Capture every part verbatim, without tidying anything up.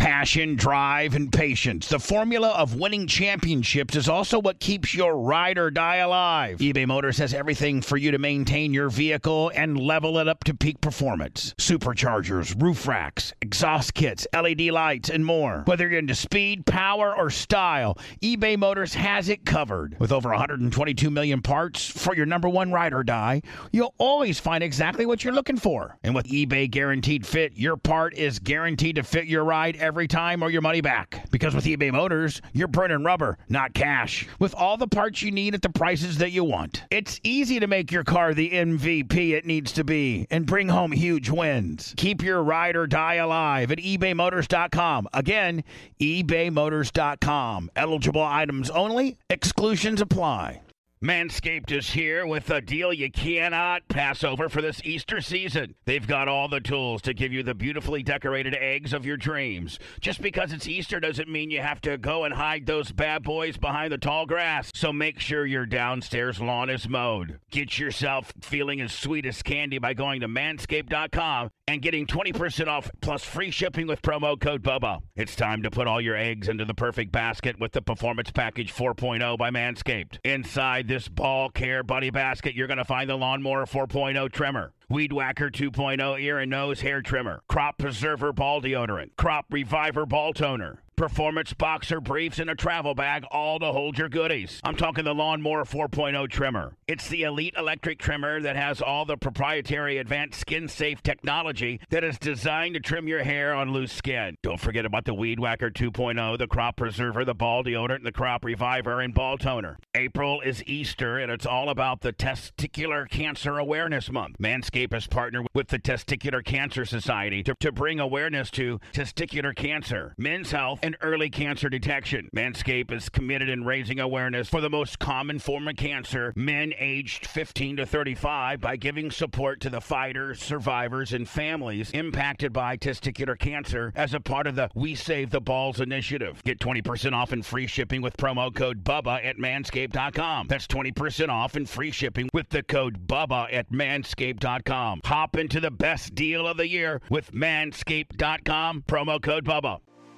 Passion, drive, and patience. The formula of winning championships is also what keeps your ride or die alive. eBay Motors has everything for you to maintain your vehicle and level it up to peak performance. Superchargers, roof racks, exhaust kits, L E D lights, and more. Whether you're into speed, power, or style, eBay Motors has it covered. With over one hundred twenty-two million parts for your number one ride or die, you'll always find exactly what you're looking for. And with eBay Guaranteed Fit, your part is guaranteed to fit your ride every time or your money back. Because with eBay Motors, you're burning rubber, not cash. With all the parts you need at the prices that you want. It's easy to make your car the M V P it needs to be and bring home huge wins. Keep your ride or die alive at ebay motors dot com. Again, ebay motors dot com. Eligible items only. Exclusions apply. Manscaped is here with a deal you cannot pass over for this Easter season. They've got all the tools to give you the beautifully decorated eggs of your dreams. Just because it's Easter doesn't mean you have to go and hide those bad boys behind the tall grass. So make sure your downstairs lawn is mowed. Get yourself feeling as sweet as candy by going to manscaped dot com and getting twenty percent off plus free shipping with promo code Bubba. It's time to put all your eggs into the perfect basket with the Performance Package four point oh by Manscaped. Inside this ball care buddy basket, you're going to find the Lawnmower four point oh trimmer, Weed Whacker two point oh ear and nose hair trimmer, Crop Preserver ball deodorant, Crop Reviver ball toner, Performance Boxer briefs, and a travel bag, all to hold your goodies. I'm talking the Lawnmower four point oh trimmer. It's the elite electric trimmer that has all the proprietary advanced skin-safe technology that is designed to trim your hair on loose skin. Don't forget about the Weed Whacker two point oh, the Crop Preserver, the ball deodorant, and the Crop Reviver and ball toner. April is Easter, and it's all about the Testicular Cancer Awareness Month. Manscaped has partnered with the Testicular Cancer Society to, to bring awareness to testicular cancer, men's health, and early cancer detection. Manscaped is committed in raising awareness for the most common form of cancer, men aged fifteen to thirty-five, by giving support to the fighters, survivors, and families impacted by testicular cancer as a part of the We Save the Balls initiative. Get twenty percent off and free shipping with promo code Bubba at manscaped dot com. That's twenty percent off and free shipping with the code Bubba at manscaped dot com. Hop into the best deal of the year with manscaped dot com, promo code Bubba.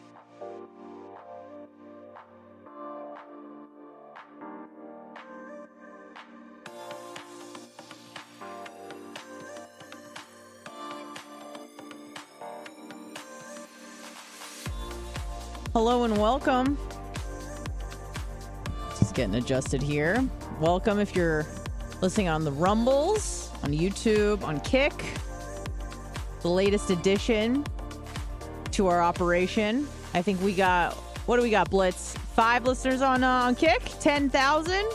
Hello and welcome. Just getting adjusted here. Welcome if you're listening on the Rumbles, on YouTube, on Kick. The latest addition to our operation. I think we got, what do we got, Blitz? Five listeners on uh, on Kick? ten thousand?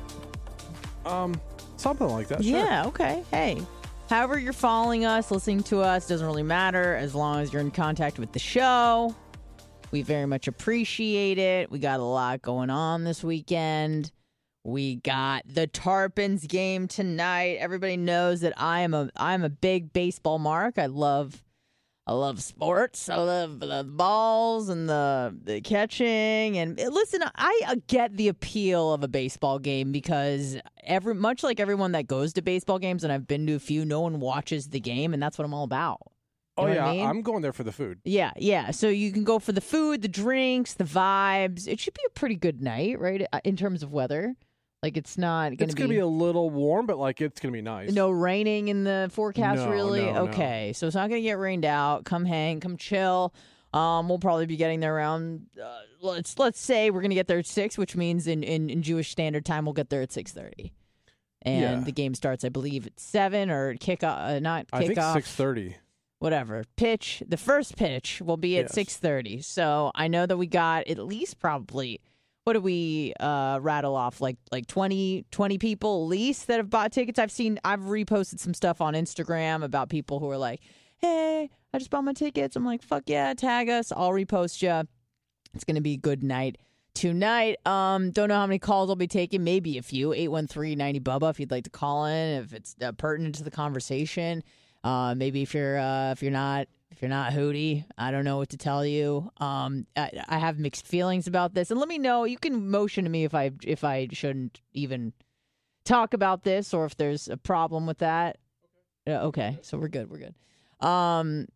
Um, something like that, sure. Yeah, okay. Hey, however you're following us, listening to us, doesn't really matter as long as you're in contact with the show. We very much appreciate it. We got a lot going on this weekend. We got the Tarpons game tonight. Everybody knows that I am a I'm a big baseball mark. I love I love sports. I love the balls and the, the catching. And listen, I get the appeal of a baseball game because every much like everyone that goes to baseball games, and I've been to a few, no one watches the game, and that's what I'm all about. You oh, yeah, I mean? I'm going there for the food. Yeah, yeah. So you can go for the food, the drinks, the vibes. It should be a pretty good night, right, in terms of weather. Like, it's not going to be... It's going to be a little warm, but, like, it's going to be nice. No raining in the forecast, no, really? No, okay, no. So it's not going to get rained out. Come hang, come chill. Um, we'll probably be getting there around... Uh, let's let's say we're going to get there at six, which means in, in, in Jewish Standard Time, we'll get there at six thirty. And yeah. the game starts, I believe, at seven or kick off, uh, not kick I think off. six thirty. Whatever. Pitch, the first pitch will be at yes. six thirty. So I know that we got at least probably, what do we uh, rattle off? Like like twenty, twenty people at least that have bought tickets. I've seen, I've reposted some stuff on Instagram about people who are like, hey, I just bought my tickets. I'm like, fuck yeah, tag us. I'll repost you. It's going to be a good night tonight. Um, don't know how many calls I'll be taking. Maybe a few. eight one three, ninety Bubba if you'd like to call in, if it's uh, pertinent to the conversation. Uh, maybe if you're uh, if you're not if you're not Hootie, I don't know what to tell you. Um, I, I have mixed feelings about this, and let me know. You can motion to me if I if I shouldn't even talk about this, or if there's a problem with that. Okay, uh, okay so we're good. We're good. Um,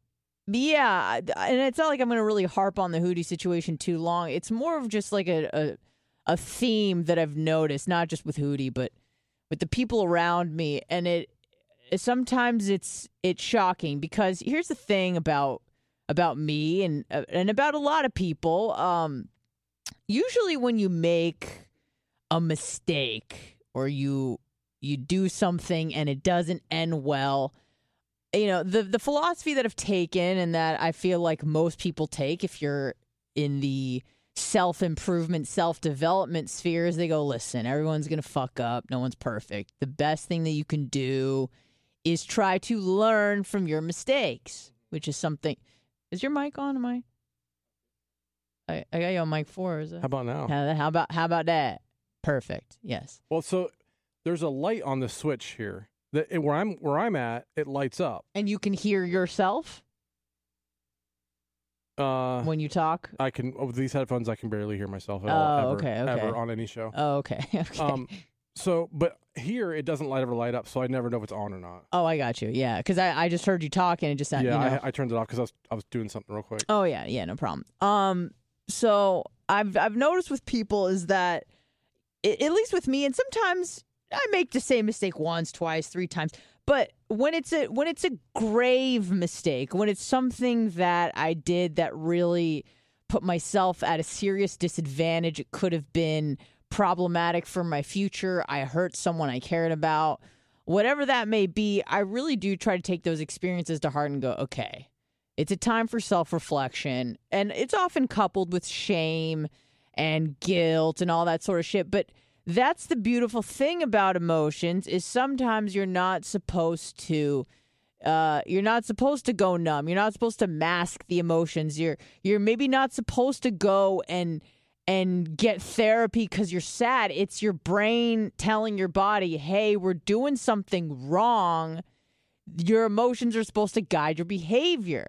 Yeah, and it's not like I'm going to really harp on the Hootie situation too long. It's more of just like a, a a theme that I've noticed, not just with Hootie, but with the people around me. And it sometimes it's it's shocking because here's the thing about about me and uh, and about a lot of people. Um, usually, when you make a mistake or you you do something and it doesn't end well. You know, the the philosophy that I've taken and that I feel like most people take if you're in the self-improvement, self-development spheres, they go, listen, everyone's going to fuck up. No one's perfect. The best thing that you can do is try to learn from your mistakes, which is something. Is your mic on? Am I? I, I got you on mic four. Is it? How about now? How, how about how about that? Perfect. Yes. Well, so there's a light on the switch here. That where I'm where I'm at, it lights up. And you can hear yourself uh, when you talk. I can with these headphones. I can barely hear myself at oh, all. Ever, okay, okay. Ever on any show. Oh, okay, okay. Um, so, but here it doesn't light ever light up, so I never know if it's on or not. Oh, I got you. Yeah, because I, I just heard you talking and it just sounded. Yeah, you know. I, I turned it off because I was I was doing something real quick. Oh yeah, yeah, no problem. Um, so I've I've noticed with people is that, it, at least with me, and sometimes I make the same mistake once, twice, three times. But when it's a when it's a grave mistake, when it's something that I did that really put myself at a serious disadvantage, it could have been problematic for my future. I hurt someone I cared about, whatever that may be. I really do try to take those experiences to heart and go, okay, it's a time for self-reflection, and it's often coupled with shame and guilt and all that sort of shit. But that's the beautiful thing about emotions is sometimes you're not supposed to uh, you're not supposed to go numb. You're not supposed to mask the emotions. You're you're maybe not supposed to go and and get therapy because you're sad. It's your brain telling your body, hey, we're doing something wrong. Your emotions are supposed to guide your behavior.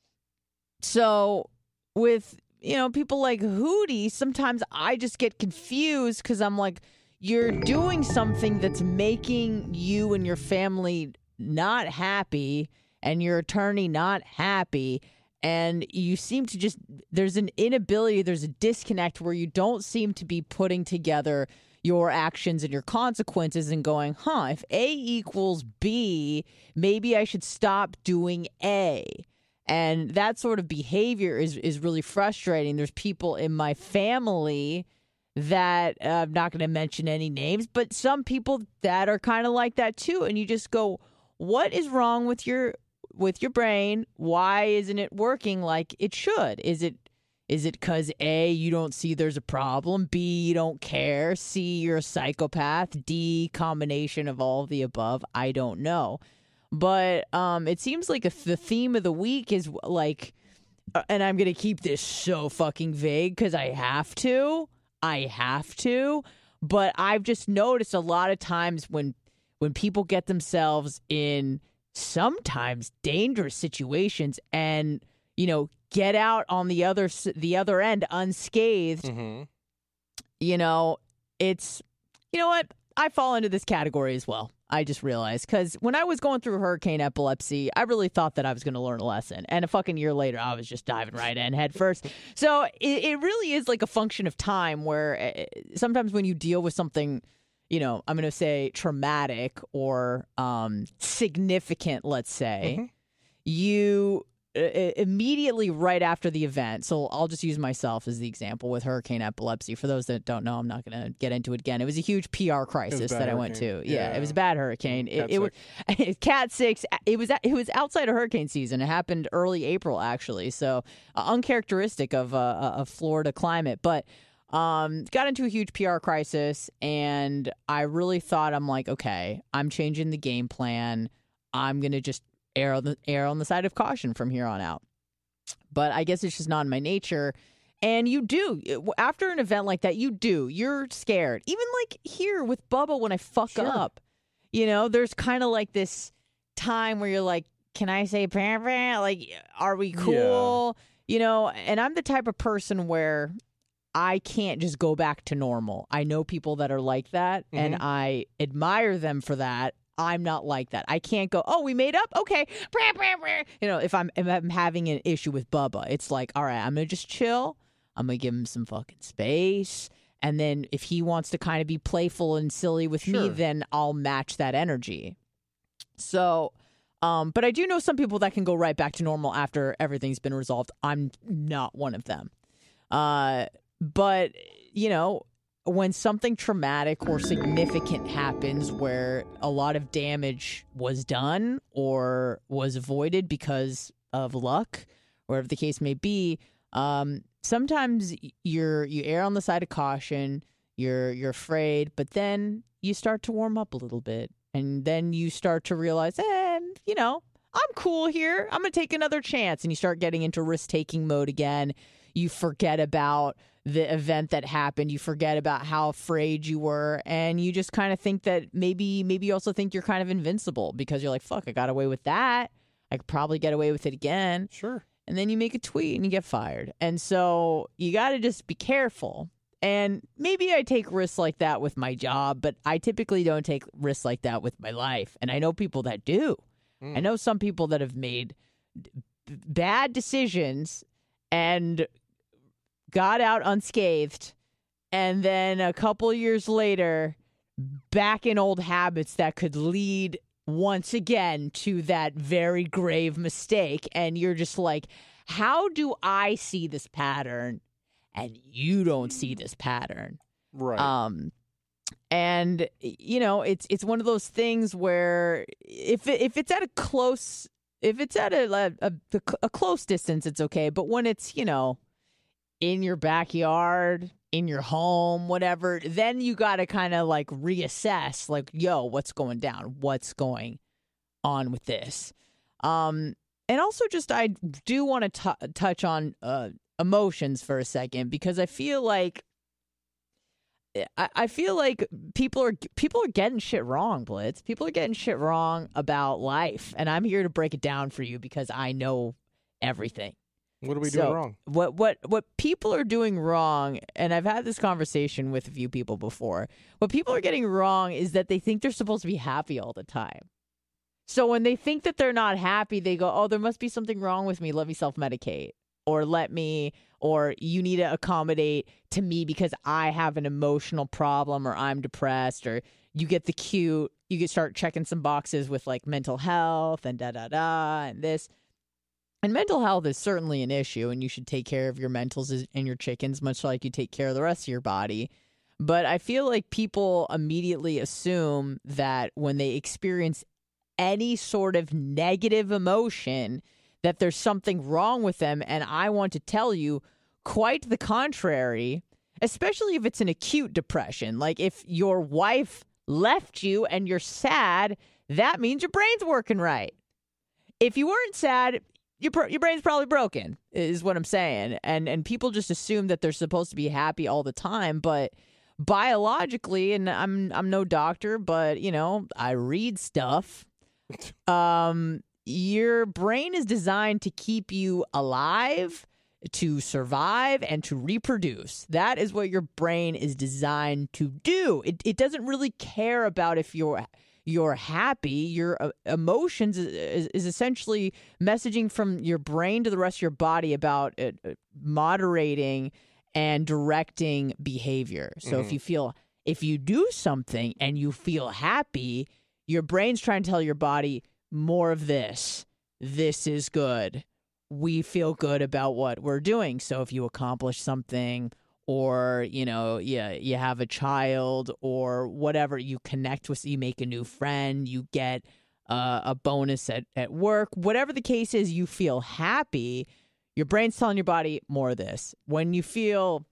So with you know, people like Hootie, sometimes I just get confused because I'm like, you're doing something that's making you and your family not happy and your attorney not happy. And you seem to just, there's an inability, there's a disconnect where you don't seem to be putting together your actions and your consequences and going, huh, if A equals B, maybe I should stop doing A. And that sort of behavior is, is really frustrating. There's people in my family that uh, I'm not going to mention any names, but some people that are kind of like that too. And you just go, what is wrong with your with your brain? Why isn't it working like it should? Is it is it because A, you don't see there's a problem, B, you don't care, C, you're a psychopath, D, combination of all of the above? I don't know. But um, it seems like a, the theme of the week is like, uh, and I'm going to keep this so fucking vague because I have to. I have to. But I've just noticed a lot of times when when people get themselves in sometimes dangerous situations and, you know, get out on the other the other end unscathed, mm-hmm. you know, it's, you know what? I fall into this category as well. I just realized because when I was going through hurricane epilepsy, I really thought that I was going to learn a lesson. And a fucking year later, I was just diving right in head first. So it, it really is like a function of time where sometimes when you deal with something, you know, I'm going to say traumatic or um, significant, let's say, mm-hmm. you immediately right after the event. So I'll just use myself as the example with hurricane epilepsy. For those that don't know, I'm not going to get into it again. It was a huge P R crisis that I went to. Yeah, yeah, it was a bad hurricane. Cat it, it was Cat six. It was it was outside of hurricane season. It happened early April actually. So uh, uncharacteristic of uh, a Florida climate, but um, got into a huge P R crisis, and I really thought I'm like, okay, I'm changing the game plan. I'm going to just err on the err on the side of caution from here on out. But I guess it's just not in my nature. And you do. After an event like that, you do. You're scared. Even like here with Bubba when I fuck sure. up. You know, there's kind of like this time where you're like, can I say parent? Like, are we cool? Yeah. You know, and I'm the type of person where I can't just go back to normal. I know people that are like that, mm-hmm. and I admire them for that. I'm not like that. I can't go, oh, we made up? Okay. You know, if I'm, if I'm having an issue with Bubba, it's like, all right, I'm going to just chill. I'm going to give him some fucking space. And then if he wants to kind of be playful and silly with Sure. me, then I'll match that energy. So, um, but I do know some people that can go right back to normal after everything's been resolved. I'm not one of them. Uh, but, you know, when something traumatic or significant happens where a lot of damage was done or was avoided because of luck, whatever the case may be, um, sometimes you're you err on the side of caution, you're you're afraid, but then you start to warm up a little bit. And then you start to realize, eh, you know, I'm cool here. I'm going to take another chance. And you start getting into risk-taking mode again. You forget about the event that happened. You forget about how afraid you were. And you just kind of think that maybe maybe you also think you're kind of invincible because you're like, fuck, I got away with that. I could probably get away with it again. Sure. And then you make a tweet and you get fired. And so you got to just be careful. And maybe I take risks like that with my job, but I typically don't take risks like that with my life. And I know people that do. Mm. I know some people that have made b- bad decisions and got out unscathed, and then a couple years later, back in old habits that could lead once again to that very grave mistake. And you're just like, how do I see this pattern and you don't see this pattern? Right. Um, and you know, it's it's one of those things where if it, if it's at a close, if it's at a, a a close distance, it's okay. But when it's, you know, in your backyard, in your home, whatever, then you got to kind of like reassess, like, yo, what's going down? What's going on with this? Um, and also just I do want to t- touch on uh, emotions for a second, because I feel like I, I feel like people are people are getting shit wrong, Blitz. People are getting shit wrong about life, and I'm here to break it down for you because I know everything. What are we so doing wrong? What what what people are doing wrong, and I've had this conversation with a few people before. What people are getting wrong is that they think they're supposed to be happy all the time. So when they think that they're not happy, they go, "Oh, there must be something wrong with me. Let me self-medicate." Or let me, or you need to accommodate to me because I have an emotional problem, or I'm depressed, or you get the cute, you get start checking some boxes with like mental health and da da da and this. And mental health is certainly an issue, and you should take care of your mentals and your chickens, much like you take care of the rest of your body. But I feel like people immediately assume that when they experience any sort of negative emotion, that there's something wrong with them. And I want to tell you, quite the contrary, especially if it's an acute depression. Like if your wife left you and you're sad, that means your brain's working right. If you weren't sad, Your your brain's probably broken, is what I'm saying. And and people just assume that they're supposed to be happy all the time, but biologically, and I'm I'm no doctor, but you know, I read stuff. Um, your brain is designed to keep you alive, to survive, and to reproduce. That is what your brain is designed to do. It it doesn't really care about if you're you're happy. Your uh, emotions is, is, is essentially messaging from your brain to the rest of your body about uh, moderating and directing behavior. So mm-hmm. if you feel, if you do something and you feel happy, your brain's trying to tell your body more of this. This is good. We feel good about what we're doing. So if you accomplish something, or, you know, yeah, you have a child or whatever, you connect with, you make a new friend, you get uh, a bonus at, at work, whatever the case is, you feel happy. Your brain's telling your body more of this. When you feel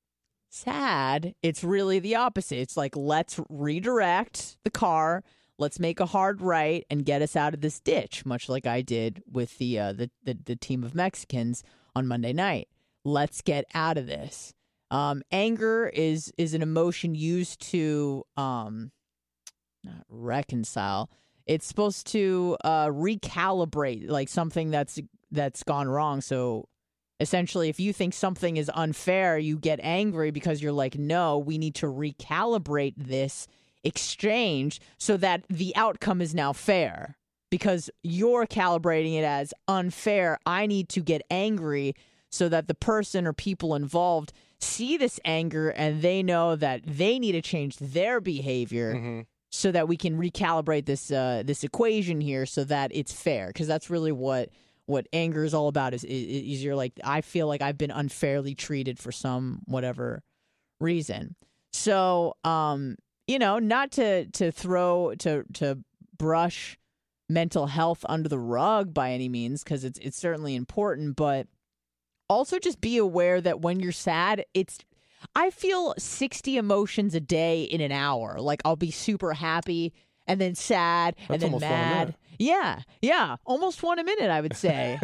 sad, it's really the opposite. It's like, let's redirect the car. Let's make a hard right and get us out of this ditch, much like I did with the uh, the, the the team of Mexicans on Monday night. Let's get out of this. Um, anger is is an emotion used to um, not reconcile. It's supposed to uh, recalibrate, like something that's that's gone wrong. So essentially, if you think something is unfair, you get angry because you're like, no, we need to recalibrate this exchanged so that the outcome is now fair. Because you're calibrating it as unfair, I need to get angry so that the person or people involved see this anger and they know that they need to change their behavior mm-hmm. so that we can recalibrate this uh, this equation here so that it's fair. Because that's really what what anger is all about. Is, is you're like, I feel like I've been unfairly treated for some whatever reason. So, um, you know, not to to throw to to brush mental health under the rug by any means, because it's it's certainly important, but also just be aware that when you're sad, it's I feel sixty emotions a day in an hour. Like I'll be super happy and then sad That's and then mad. Yeah, yeah, almost one a minute, I would say.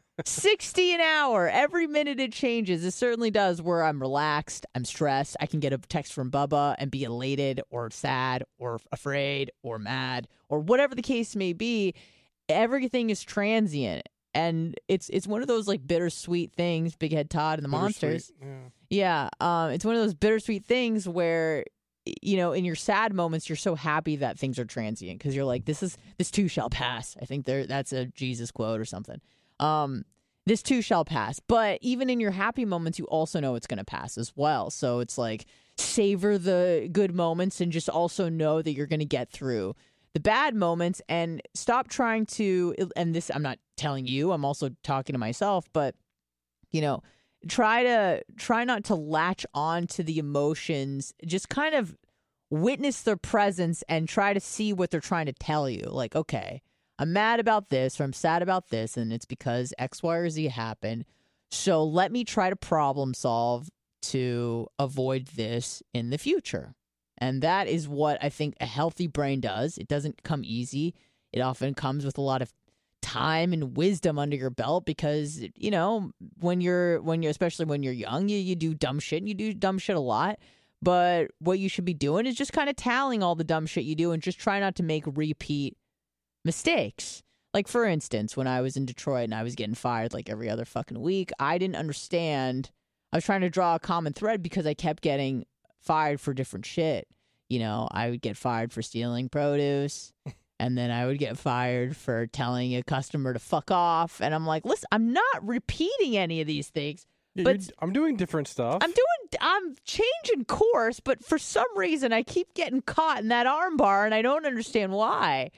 sixty an hour. Every minute it changes. It certainly does, where I'm relaxed, I'm stressed. I can get a text from Bubba and be elated or sad or afraid or mad or whatever the case may be. Everything is transient. And it's it's one of those like bittersweet things, Big Head Todd and the Monsters. Yeah, yeah um, it's one of those bittersweet things where, you know, in your sad moments, you're so happy that things are transient because you're like, this is this too shall pass. I think there that's a Jesus quote or something. Um, this too shall pass. But even in your happy moments, you also know it's going to pass as well. So it's like savor the good moments and just also know that you're going to get through the bad moments and stop trying to, and this, I'm not telling you, I'm also talking to myself, but, you know, try to, try not to latch on to the emotions, just kind of witness their presence and try to see what they're trying to tell you. Like, okay, I'm mad about this or I'm sad about this, and it's because X, Y, or Z happened. So let me try to problem solve to avoid this in the future. And that is what I think a healthy brain does. It doesn't come easy. It often comes with a lot of time and wisdom under your belt because, you know, when you're, when you're, especially when you're young, you, you do dumb shit and you do dumb shit a lot. But what you should be doing is just kind of tallying all the dumb shit you do and just try not to make repeat mistakes. Like, for instance, when I was in Detroit and I was getting fired like every other fucking week, I didn't understand. I was trying to draw a common thread because I kept getting fired for different shit. You know, I would get fired for stealing produce, and then I would get fired for telling a customer to fuck off. And I'm like, listen, I'm not repeating any of these things. Yeah, but I'm doing different stuff. I'm doing, I'm changing course, but for some reason I keep getting caught in that arm bar, and I don't understand why.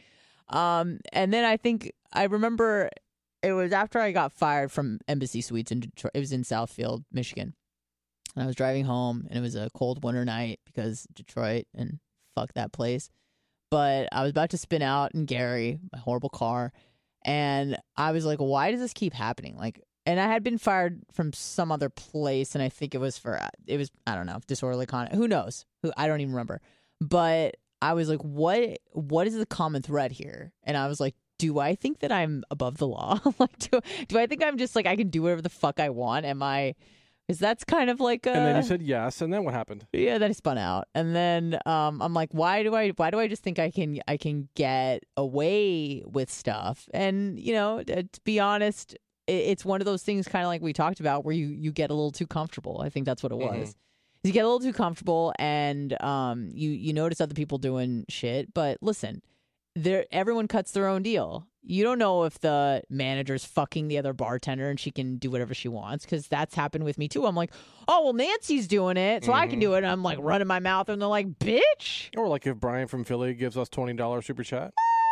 Um, and then I think I remember it was after I got fired from Embassy Suites in Detroit. It was in Southfield, Michigan. And I was driving home, and it was a cold winter night because Detroit and fuck that place. But I was about to spin out in Gary, my horrible car, and I was like, why does this keep happening? Like, and I had been fired from some other place, and I think it was for, it was, I don't know, disorderly conduct. Who knows? Who I don't even remember. But I was like, what? What is the common thread here? And I was like, do I think that I'm above the law? Like, do, do I think I'm just like, I can do whatever the fuck I want? Am I, because that's kind of like a... And then you said yes, and then what happened? Yeah, then I spun out. And then um, I'm like, why do I why do I just think I can I can get away with stuff? And, you know, to be honest, it, it's one of those things kind of like we talked about where you, you get a little too comfortable. I think that's what it was. Mm-hmm. You get a little too comfortable and um, you, you notice other people doing shit. But listen, there everyone cuts their own deal. You don't know if the manager's fucking the other bartender and she can do whatever she wants, because that's happened with me too. I'm like, oh, well, Nancy's doing it, so mm-hmm. I can do it. And I'm like running my mouth, and they're like, bitch. Or like if Brian from Philly gives us twenty dollars super chat.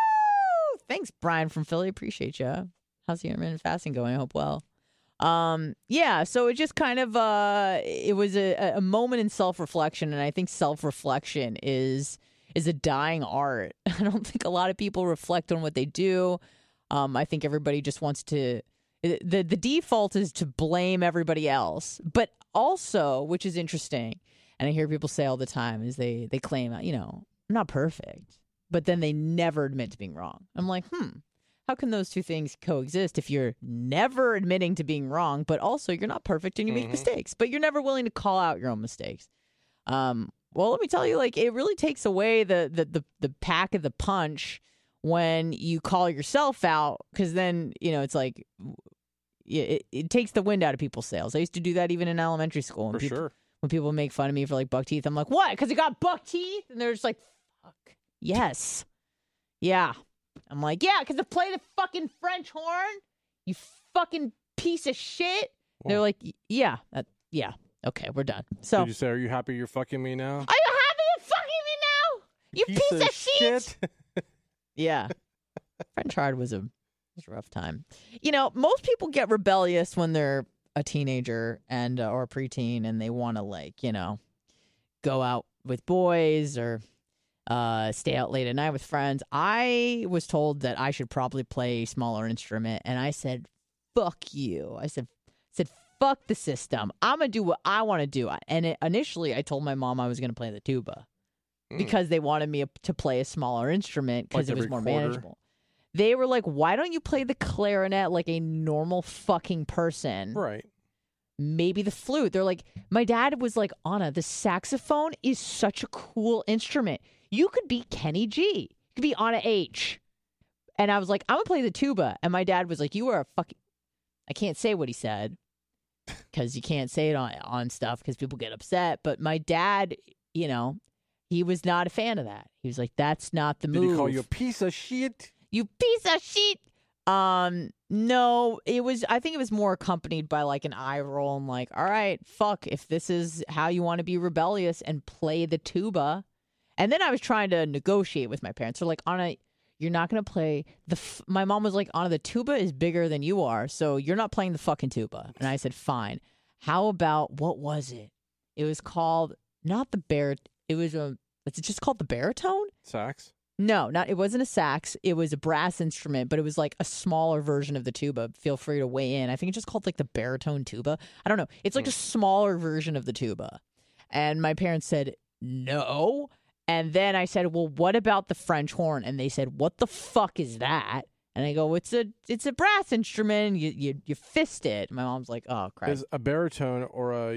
Woo! Thanks, Brian from Philly. Appreciate you. How's the intermittent fasting going? I hope well. Um, yeah, so it just kind of, uh, it was a, a moment in self-reflection, and I think self-reflection is... is a dying art. I don't think a lot of people reflect on what they do. Um, I think everybody just wants to, the, the default is to blame everybody else. But also, which is interesting, and I hear people say all the time, is they, they claim, you know, I'm not perfect, but then they never admit to being wrong. I'm like, hmm, how can those two things coexist if you're never admitting to being wrong, but also you're not perfect and you mm-hmm. make mistakes, but you're never willing to call out your own mistakes? Um, Well, let me tell you, like, it really takes away the, the, the, the pack of the punch when you call yourself out, because then, you know, it's like, it, it takes the wind out of people's sails. I used to do that even in elementary school. For people, sure. When people make fun of me for, like, buck teeth, I'm like, what? Because you got buck teeth? And they're just like, fuck. Yes. Yeah. I'm like, yeah, because I play the fucking French horn, you fucking piece of shit. Well, They're like, yeah, that, yeah. Okay, we're done. So, did you say, are you happy you're fucking me now? are you happy you're fucking me now? You piece, of, shit. Yeah. French hard was a, was a rough time. You know, most people get rebellious when they're a teenager and uh, or a preteen and they want to, like, you know, go out with boys or uh, stay out late at night with friends. I was told that I should probably play a smaller instrument, and I said, fuck you. I said, said fuck the system. I'm going to do what I want to do. And it, initially, I told my mom I was going to play the tuba mm. because they wanted me to play a smaller instrument because like it was more recorder. manageable. They were like, why don't you play the clarinet like a normal fucking person? Right. Maybe the flute. They're like, my dad was like, Anna, the saxophone is such a cool instrument. You could be Kenny G. You could be Anna H. And I was like, I'm going to play the tuba. And my dad was like, you are a fucking... I can't say what he said because you can't say it on, on stuff because people get upset. But my dad, you know, he was not a fan of that. He was like, that's not the Did move. Did he call you a piece of shit? You piece of shit. Um, no, it was, I think it was more accompanied by like an eye roll and like, all right, fuck, if this is how you want to be rebellious and play the tuba. And then I was trying to negotiate with my parents. They're like, Anna, you're not going to play the, f-. my mom was like, Anna, the tuba is bigger than you are. So you're not playing the fucking tuba. And I said, fine. How about, what was it? It was called, not the bar, it was a, it's just called the baritone? Sax? No, not it wasn't a sax. It was a brass instrument, but it was like a smaller version of the tuba. Feel free to weigh in. I think it's just called like the baritone tuba. I don't know. It's like mm. a smaller version of the tuba. And my parents said, no. And then I said, well, what about the French horn? And they said, what the fuck is that? And I go, it's a it's a brass instrument. You you, you fist it. My mom's like, oh, crap. Is a baritone or a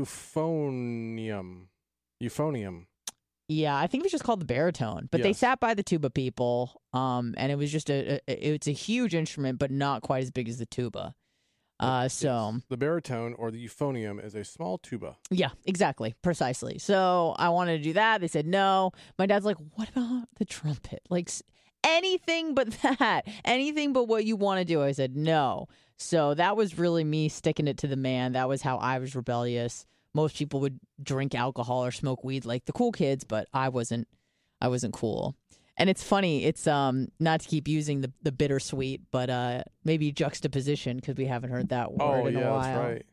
euphonium? Euphonium. Yeah, I think it was just called the baritone. But yes. They sat by the tuba people, um, and it was just a, a it's a huge instrument, but not quite as big as the tuba. Uh, so yes. The baritone or the euphonium is a small tuba. Yeah, exactly, precisely. So I wanted to do that. They said no. My dad's like, what about the trumpet? Like anything but that. Anything but what you want to do. I said no. So that was really me sticking it to the man. That was how I was rebellious. Most people would drink alcohol or smoke weed like the cool kids, but I wasn't. I wasn't cool. And it's funny. It's um not to keep using the, the bittersweet, but uh maybe juxtaposition because we haven't heard that word oh, in yeah, a while. That's right.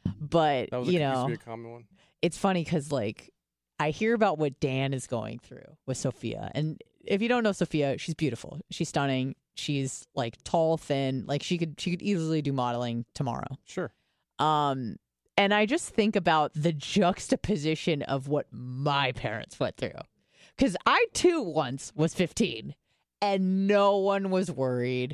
But that was a, you know, used to be a common one. It's funny because like I hear about what Dan is going through with Sophia, and if you don't know Sophia, she's beautiful. She's stunning. She's like tall, thin. Like she could she could easily do modeling tomorrow. Sure. Um. And I just think about the juxtaposition of what my parents went through. Because I, too, once was fifteen, and no one was worried.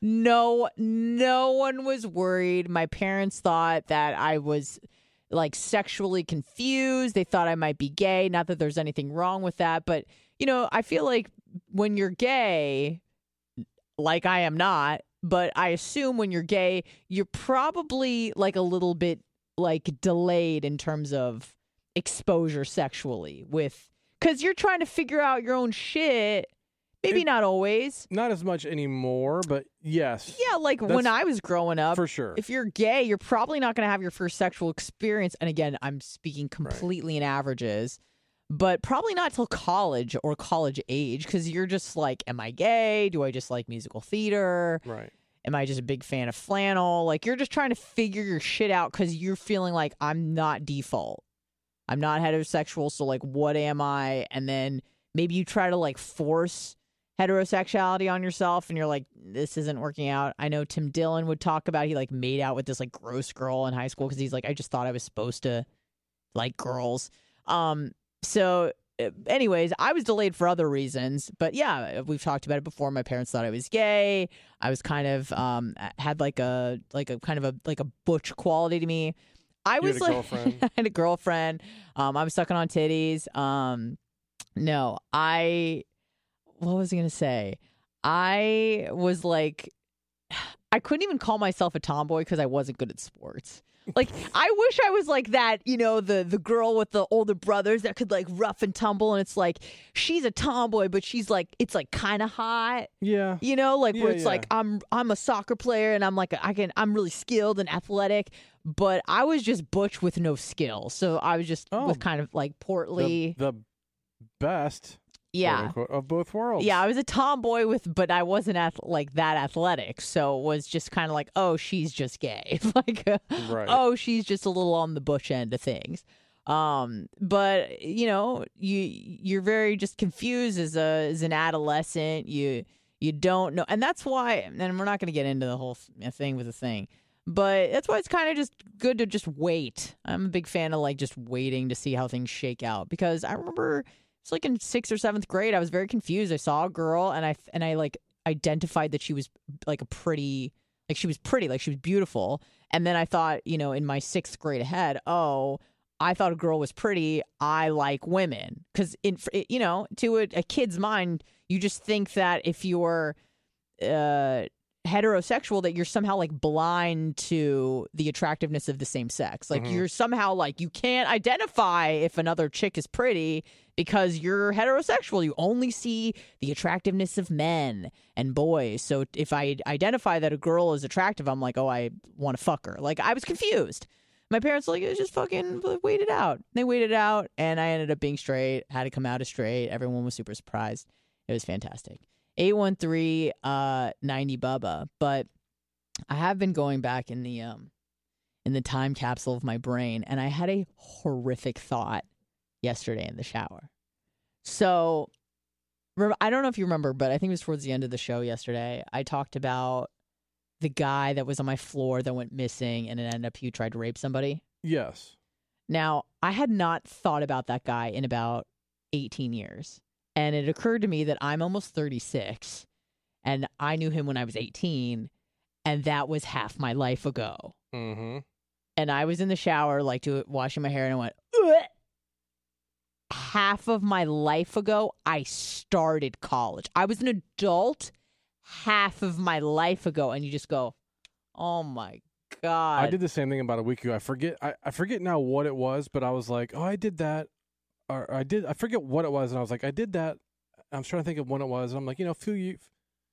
No, no one was worried. My parents thought that I was, like, sexually confused. They thought I might be gay. Not that there's anything wrong with that. But, you know, I feel like when you're gay, like I am not, but I assume when you're gay, you're probably, like, a little bit like delayed in terms of exposure sexually with because you're trying to figure out your own shit. Maybe it, not always. Not as much anymore, but yes. Yeah, like when I was growing up. For sure. If you're gay, you're probably not going to have your first sexual experience. And again, I'm speaking completely right. in averages, but probably not till college or college age because you're just like, am I gay? Do I just like musical theater? Right. Am I just a big fan of flannel? Like, you're just trying to figure your shit out because you're feeling like I'm not default. I'm not heterosexual, so, like, what am I? And then maybe you try to, like, force heterosexuality on yourself, and you're like, this isn't working out. I know Tim Dillon would talk about he, like, made out with this, like, gross girl in high school because he's like, I just thought I was supposed to like girls. Um, so... Anyways, I was delayed for other reasons, but yeah, we've talked about it before. My parents thought I was gay. I was kind of um had like a like a kind of a like a butch quality to me. I you was had a like girlfriend. I had a girlfriend. Um, I was sucking on titties. Um, no, I what was I gonna say? I was like, I couldn't even call myself a tomboy because I wasn't good at sports. Like, I wish I was like that, you know, the the girl with the older brothers that could like rough and tumble, and it's like she's a tomboy, but she's like it's like kind of hot. Yeah. You know, like Yeah, where it's yeah. like I'm I'm a soccer player and I'm like I can I'm really skilled and athletic, but I was just butch with no skill. So I was just Oh. with kind of like portly. The, the best yeah. quote, unquote, of both worlds. Yeah, I was a tomboy with, but I wasn't ath- like that athletic, so it was just kind of like, oh, she's just gay, like, uh, Right. oh, she's just a little on the butch end of things. Um, but you know, you you're very just confused as a as an adolescent. You you don't know, and that's why. And we're not going to get into the whole th- thing with the thing, but that's why it's kind of just good to just wait. I'm a big fan of like just waiting to see how things shake out, because I remember. It's like in sixth or seventh grade. I was very confused. I saw a girl and I and I like identified that she was like a pretty, like she was pretty, like she was beautiful. And then I thought, you know, in my sixth grade ahead, oh, I thought a girl was pretty. I like women, because in you know, to a, a kid's mind, you just think that if you're uh, heterosexual, that you're somehow like blind to the attractiveness of the same sex. Like Mhm. you're somehow like you can't identify if another chick is pretty because you're heterosexual. You only see the attractiveness of men and boys. So if I identify that a girl is attractive, I'm like, oh, I want to fuck her. Like I was confused. My parents were like, it just fucking wait it out. They waited it out, and I ended up being straight. Had to come out as straight. Everyone was super surprised. It was fantastic. eight one three uh ninety Bubba. But I have been going back in the um in the time capsule of my brain, and I had a horrific thought yesterday in the shower. So rem- I don't know if you remember, but I think it was towards the end of the show yesterday. I talked about the guy that was on my floor that went missing, and it ended up he tried to rape somebody. Yes. Now, I had not thought about that guy in about eighteen years. And it occurred to me that I'm almost thirty-six, and I knew him when I was eighteen, and that was half my life ago. Mm-hmm. And I was in the shower, like, to washing my hair, and I went, ugh. Half of my life ago, I started college. I was an adult half of my life ago, and you just go, oh, my God. I did the same thing about a week ago. I forget I, I forget now what it was, but I was like, oh, I did that. Or I did, I forget what it was, and I was like, I did that. I was trying to think of when it was, and I'm like, you know, a few years,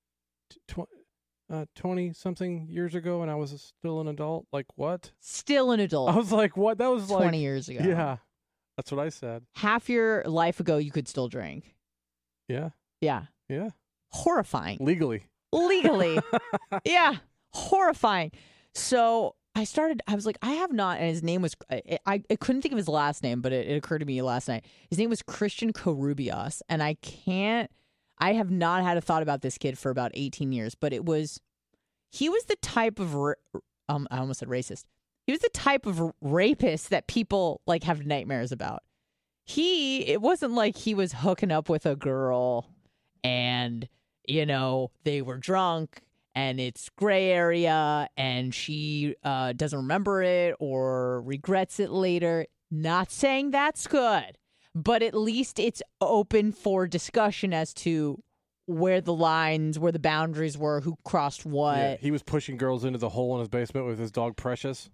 tw- uh, twenty-something years ago, and I was still an adult. Like, what? Still an adult. I was like, what? That was like... twenty years ago. Yeah, that's what I said. Half your life ago, you could still drink. Yeah, Yeah. yeah. Horrifying. Legally. Legally. Yeah. Horrifying. So I started, I was like, I have not, and his name was, I, I, I couldn't think of his last name, but it, it occurred to me last night. His name was Christian Corubias, and I can't, I have not had a thought about this kid for about eighteen years, but it was, he was the type of, ra- um, I almost said racist. He was the type of rapist that people like have nightmares about. He, it wasn't like he was hooking up with a girl and, you know, they were drunk and it's gray area and she uh, doesn't remember it or regrets it later. Not saying that's good, but at least it's open for discussion as to where the lines, where the boundaries were, who crossed what. Yeah, he was pushing girls into the hole in his basement with his dog Precious.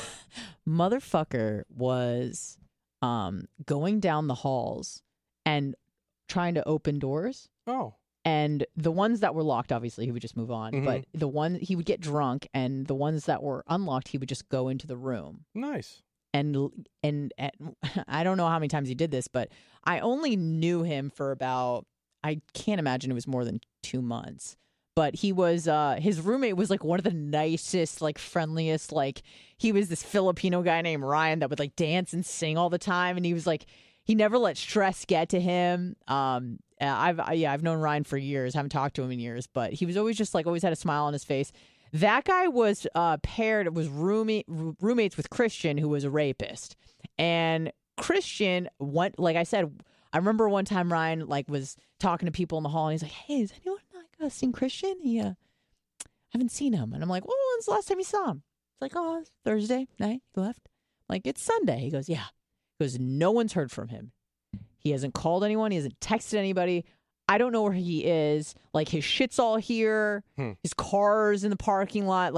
Motherfucker was um, going down the halls and trying to open doors. Oh. And the ones that were locked, obviously, he would just move on. Mhm. But the one, he would get drunk, and the ones that were unlocked, he would just go into the room. Nice. And, and and I don't know how many times he did this, but I only knew him for about, I can't imagine it was more than two months. But he was, uh, his roommate was like one of the nicest, like friendliest, like he was this Filipino guy named Ryan that would like dance and sing all the time. And he was like, he never let stress get to him. Um, I've, I, yeah, I've known Ryan for years, haven't talked to him in years, but he was always just like, always had a smile on his face. That guy was uh, paired, was roommate, roommates with Christian, who was a rapist. And Christian, went, like I said, I remember one time Ryan like was talking to people in the hall, and he's like, "Hey, has anyone like uh, seen Christian? He, uh, I haven't seen him." And I'm like, "Well, when's the last time you saw him?" It's like, "Oh, it's Thursday night. He left." I'm like, "It's Sunday." He goes, "Yeah." He goes, "No one's heard from him. He hasn't called anyone. He hasn't texted anybody. I don't know where he is. Like his shit's all here. Hmm. His car's in the parking lot. Like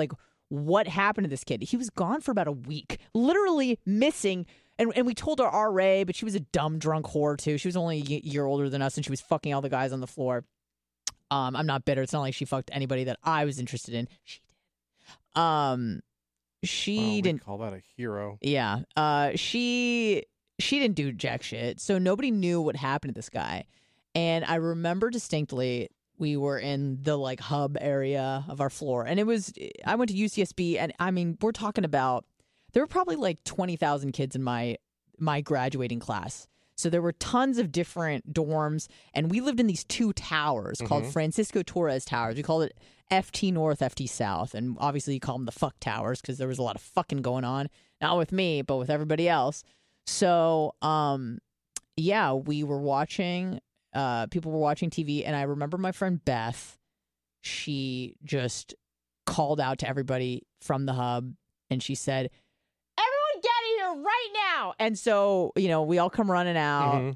what happened to this kid. He was gone for about a week, literally missing. And and we told our R A, but she was a dumb drunk whore too. She was only a year older than us, and she was fucking all the guys on the floor. Um, I'm not bitter. It's not like she fucked anybody that I was interested in. She did. Um, she Wow, we didn't call that a hero. Yeah. Uh, she she didn't do jack shit, so nobody knew what happened to this guy. And I remember distinctly, we were in the like hub area of our floor, and it was I went to U C S B, and I mean we're talking about there were probably like twenty thousand kids in my my graduating class. So there were tons of different dorms, and we lived in these two towers mm-hmm. called Francisco Torres Towers. We called it F T North, F T South, and obviously you call them the fuck towers because there was a lot of fucking going on. Not with me, but with everybody else. So, um, yeah, we were watching, uh, people were watching T V, and I remember my friend Beth, she just called out to everybody from the hub, and she said, "Everyone get in here right now!" And so, you know, we all come running out. Mm-hmm.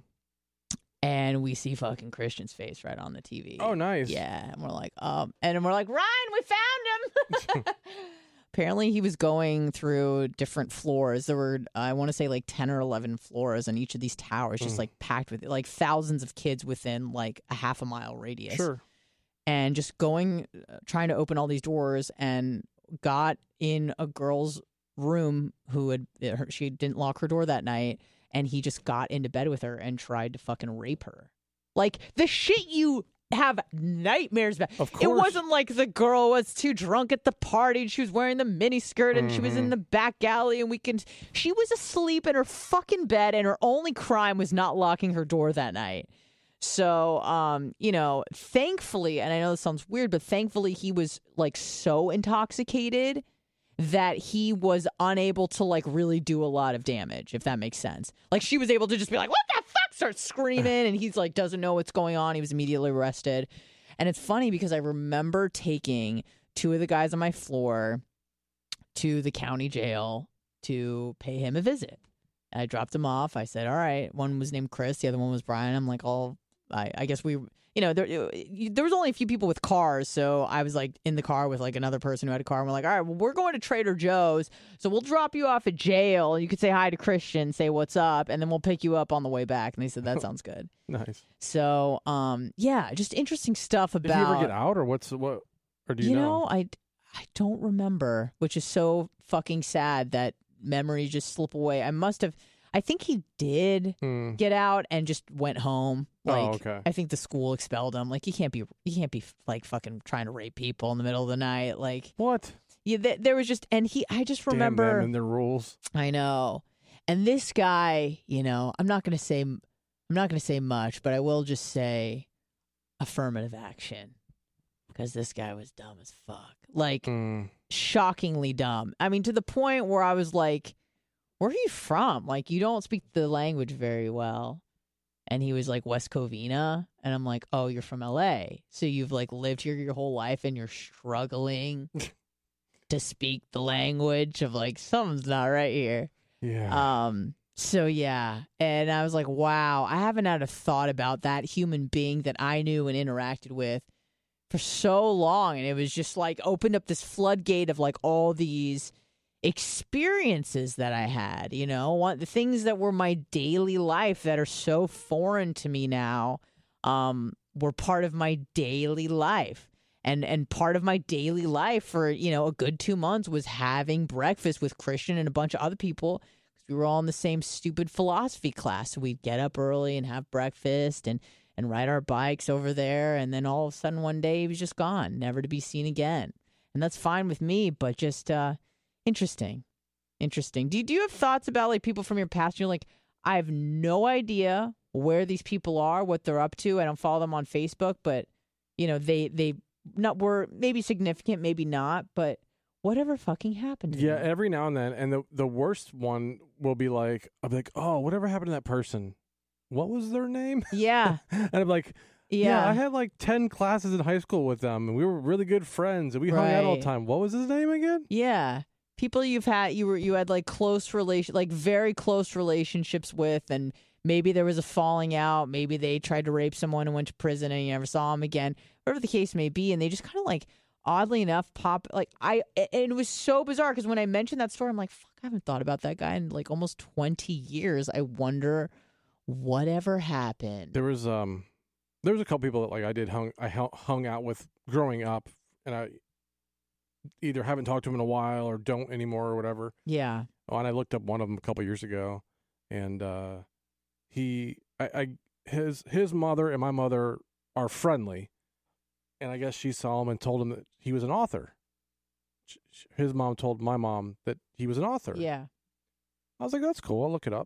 And we see fucking Christian's face right on the T V. Oh, nice. Yeah. And we're like, um, and we're like, Ryan, we found him. Apparently he was going through different floors. There were, I want to say like ten or eleven floors on each of these towers, just mm. like packed with like thousands of kids within like a half a mile radius. Sure. And just going, uh, trying to open all these doors, and got in a girl's room who had, her, she didn't lock her door that night. And he just got into bed with her and tried to fucking rape her. Like, the shit you have nightmares about. Of course. It wasn't like the girl was too drunk at the party and she was wearing the miniskirt and mm-hmm. she was in the back alley and we can... She was asleep in her fucking bed, and her only crime was not locking her door that night. So, um, you know, thankfully, and I know this sounds weird, but thankfully he was, like, so intoxicated that he was unable to like really do a lot of damage, if that makes sense. Like, she was able to just be like, "What the fuck?" start screaming, and he's like doesn't know what's going on. He was immediately arrested. And it's funny because I remember taking two of the guys on my floor to the county jail to pay him a visit. I dropped him off. I said, all right, one was named Chris, the other one was Brian. I'm like, oh, I, I guess we you know, there there was only a few people with cars, so I was like in the car with like another person who had a car, and we're like, all right, well, we're going to Trader Joe's, so we'll drop you off at jail. You could say hi to Christian, say what's up, and then we'll pick you up on the way back. And they said that sounds good. Nice. So, um, yeah, just interesting stuff about. Did you ever get out, or what's what? Or do you, you know? know? I I don't remember, which is so fucking sad that memories just slip away. I must have. I think he did hmm. get out and just went home. Like, oh, okay. I think the school expelled him. Like, you can't be, you can't be like fucking trying to rape people in the middle of the night. Like, what? Yeah, th- there was just, and he, I just remember. Damn them and their rules. I know. And this guy, you know, I'm not gonna say, I'm not gonna say much, but I will just say, affirmative action, because this guy was dumb as fuck. Like, mm. shockingly dumb. I mean, to the point where I was like, where are you from? Like, you don't speak the language very well. And he was like, West Covina. And I'm like, oh, you're from L A. So you've like lived here your whole life and you're struggling to speak the language of like, something's not right here. Yeah. Um. So yeah. And I was like, wow, I haven't had a thought about that human being that I knew and interacted with for so long. And it was just like opened up this floodgate of like all these experiences that I had, you know, one, the things that were my daily life that are so foreign to me now, um, were part of my daily life. And and part of my daily life for, you know, a good two months was having breakfast with Christian and a bunch of other people, because we were all in the same stupid philosophy class. So we'd get up early and have breakfast and, and ride our bikes over there. And then all of a sudden one day he was just gone, never to be seen again. And that's fine with me, but just, uh, Interesting. Interesting. Do you, do you have thoughts about like people from your past? You're like, I have no idea where these people are, what they're up to. I don't follow them on Facebook, but you know, they, they not were maybe significant, maybe not, but whatever fucking happened to yeah, them? Every now and then. And the, the worst one will be like, I'll be like, oh, whatever happened to that person? What was their name? Yeah. And I'm like, yeah. yeah, I had like ten classes in high school with them and we were really good friends and we hung right. out all the time. What was his name again? Yeah. People you've had, you were, you had like close relation, like very close relationships with, and maybe there was a falling out. Maybe they tried to rape someone and went to prison and you never saw them again, whatever the case may be. And they just kind of like oddly enough, pop like I and it was so bizarre because when I mentioned that story, I'm like, fuck, I haven't thought about that guy in like almost twenty years. I wonder whatever happened. There was um, there was a couple people that like I did hung I hung out with growing up, and I either haven't talked to him in a while or don't anymore or whatever. Yeah. Oh, and I looked up one of them a couple years ago, and uh, he, I, I, his his mother and my mother are friendly. And I guess she saw him and told him that he was an author. His mom told my mom that he was an author. Yeah. I was like, that's cool. I'll look it up.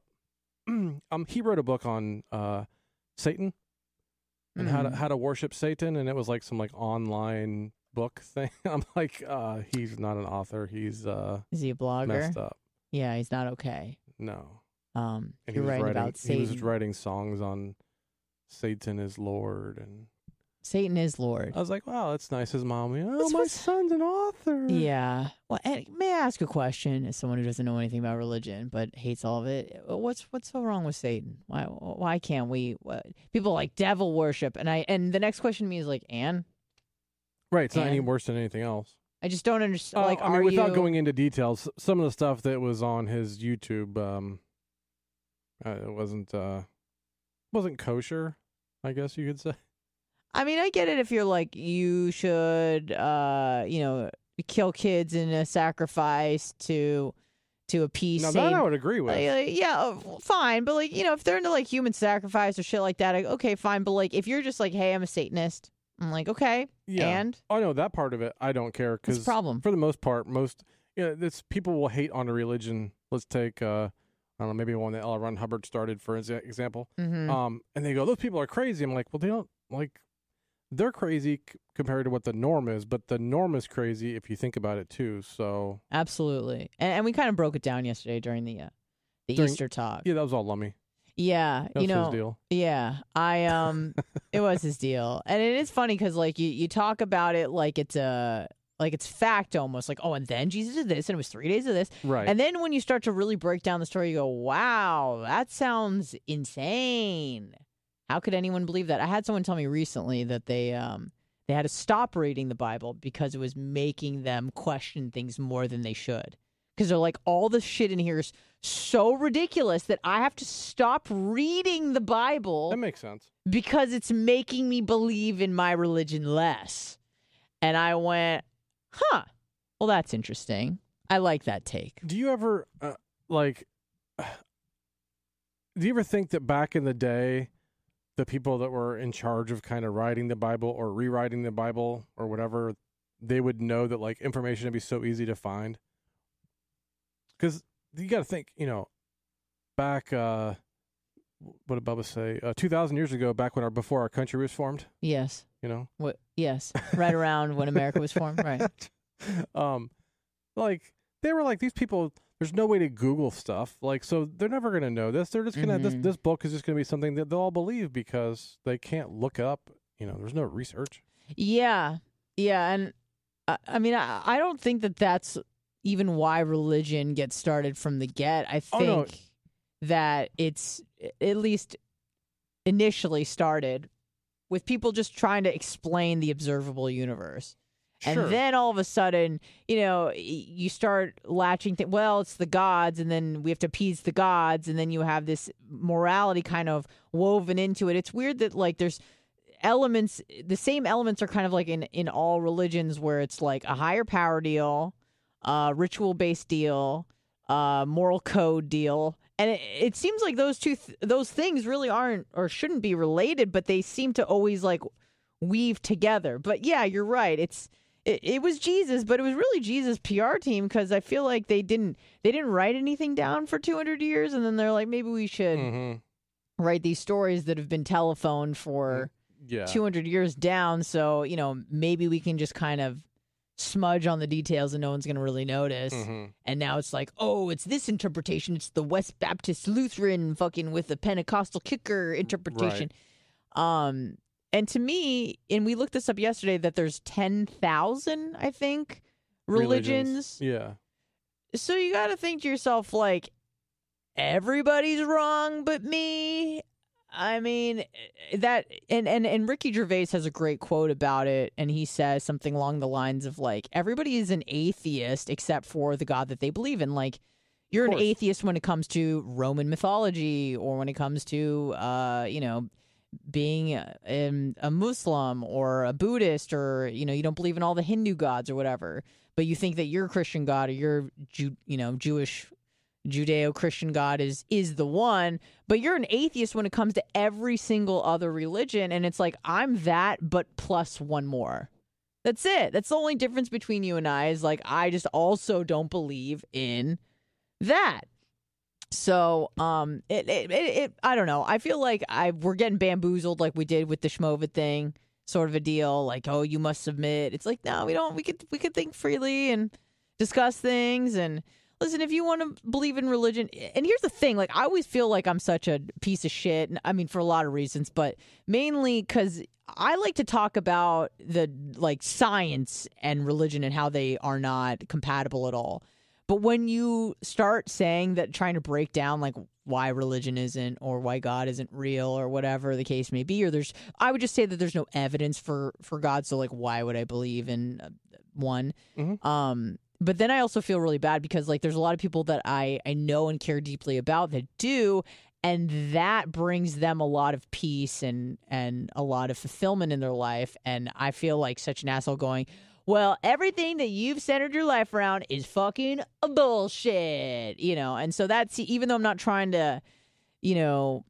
um, he wrote a book on uh, Satan and mm-hmm. how to how to worship Satan, and it was like some like online book thing. I'm like, uh, he's not an author. He's uh, is he a blogger? Messed up. Yeah, he's not okay. No. Um, and you're he was right writing, about Satan. He was writing songs on Satan is Lord and. Satan is Lord. I was like, wow, that's nice. His mom, oh, What's, my what's... son's an author. Yeah. Well, and may I ask a question as someone who doesn't know anything about religion but hates all of it? What's what's so wrong with Satan? Why why can't we? What, people like devil worship, and I and the next question to me is like, Anne? Right. It's Anne? not any worse than anything else. I just don't understand. Uh, like, I mean, are without you... going into details, some of the stuff that was on his YouTube, um, uh, it wasn't uh, wasn't kosher, I guess you could say. I mean, I get it if you're like, you should, uh, you know, kill kids in a sacrifice to to appease Now, Satan. that I would agree with. Like, like, yeah, uh, fine. But, like, you know, if they're into, like, human sacrifice or shit like that, I, okay, fine. But, like, if you're just like, hey, I'm a Satanist, I'm like, okay, Yeah. and? Oh, no, that part of it, I don't care. What's Because the problem? for the most part, most, you know, this, people will hate on a religion. Let's take, uh, I don't know, maybe one that L. Ron Hubbard started, for example. Mm-hmm. Um, and they go, those people are crazy. I'm like, well, they don't, like, they're crazy c- compared to what the norm is, but the norm is crazy if you think about it too. So Absolutely. And, and we kind of broke it down yesterday during the uh, the During- Easter talk. yeah, that was all Lummy. Yeah, That you was know, his deal. yeah, I um, it was his deal, and it is funny because like you, you talk about it like it's a like it's fact almost like, oh, and then Jesus did this, and it was three days of this, Right. and then when you start to really break down the story, you go, wow, that sounds insane. How could anyone believe that? I had someone tell me recently that they um they had to stop reading the Bible because it was making them question things more than they should. Because they're like, all the shit in here is so ridiculous that I have to stop reading the Bible That makes sense. because it's making me believe in my religion less. And I went, huh, well, that's interesting. I like that take. Do you ever, uh, like, do you ever think that back in the day, the people that were in charge of kind of writing the Bible or rewriting the Bible or whatever, they would know that, like, information would be so easy to find? Because you got to think, you know, back, uh, what did Bubba say? Uh, two thousand years ago, back when our, before our country was formed, Yes. you know? What? Yes. Right around when America was formed. Right. um, like, they were like, these people, there's no way to Google stuff. Like, so they're never going to know this. They're just going to, Mhm. this, this book is just going to be something that they'll all believe because they can't look up. You know, there's no research. Yeah. Yeah. And I, I mean, I, I don't think that that's even why religion gets started from the get. I Oh, think no. that it's at least initially started with people just trying to explain the observable universe. Sure. And then all of a sudden, you know, y- you start latching th- well, it's the gods, and then we have to appease the gods, and then you have this morality kind of woven into it. It's weird that, like, there's elements, the same elements are kind of like in, in all religions where it's like a higher power deal, uh, ritual-based deal, uh, moral code deal. And it, it seems like those two, th- those things really aren't or shouldn't be related, but they seem to always, like, weave together. But yeah, you're right. It's, It, it was Jesus, but it was really Jesus' P R team because I feel like they didn't they didn't write anything down for two hundred years, and then they're like, maybe we should Mm-hmm. write these stories that have been telephoned for Yeah. two hundred years down. So, you know, maybe we can just kind of smudge on the details and no one's going to really notice. Mm-hmm. And now it's like, oh, it's this interpretation. It's the West Baptist Lutheran fucking with the Pentecostal kicker interpretation. Um. And to me, and we looked this up yesterday, that there's ten thousand, I think, religions. Yeah. So you got to think to yourself, like, everybody's wrong but me. I mean, that and, and and Ricky Gervais has a great quote about it, and he says something along the lines of like, everybody is an atheist except for the God that they believe in. Like, you're an atheist when it comes to Roman mythology, or when it comes to uh, you know, being a, a Muslim or a Buddhist, or you know, you don't believe in all the Hindu gods or whatever, but you think that your Christian God or your Jew, you know, Jewish Judeo-Christian God is is the one, but you're an atheist when it comes to every single other religion, and it's like, I'm that, but plus one more. That's it. That's the only difference between you and I, is like, I just also don't believe in that. So, um, it, it, it, it I don't know. I feel like I we're getting bamboozled like we did with the Schmovid thing, sort of a deal, like, oh, you must submit. It's like, no, we don't. We could we could think freely and discuss things. And listen, if you want to believe in religion, and here's the thing, like, I always feel like I'm such a piece of shit, and I mean, for a lot of reasons, but mainly because I like to talk about the, like, science and religion and how they are not compatible at all. But when you start saying that, trying to break down, like, why religion isn't, or why God isn't real, or whatever the case may be, or there's, I would just say that there's no evidence for, for God, so, like, why would I believe in uh, one? Mm-hmm. Um, But then I also feel really bad because, like, there's a lot of people that I, I know and care deeply about that do, and that brings them a lot of peace and, and a lot of fulfillment in their life. And I feel like such an asshole going, well, everything that you've centered your life around is fucking bullshit, you know? And so that's, even though I'm not trying to, you know,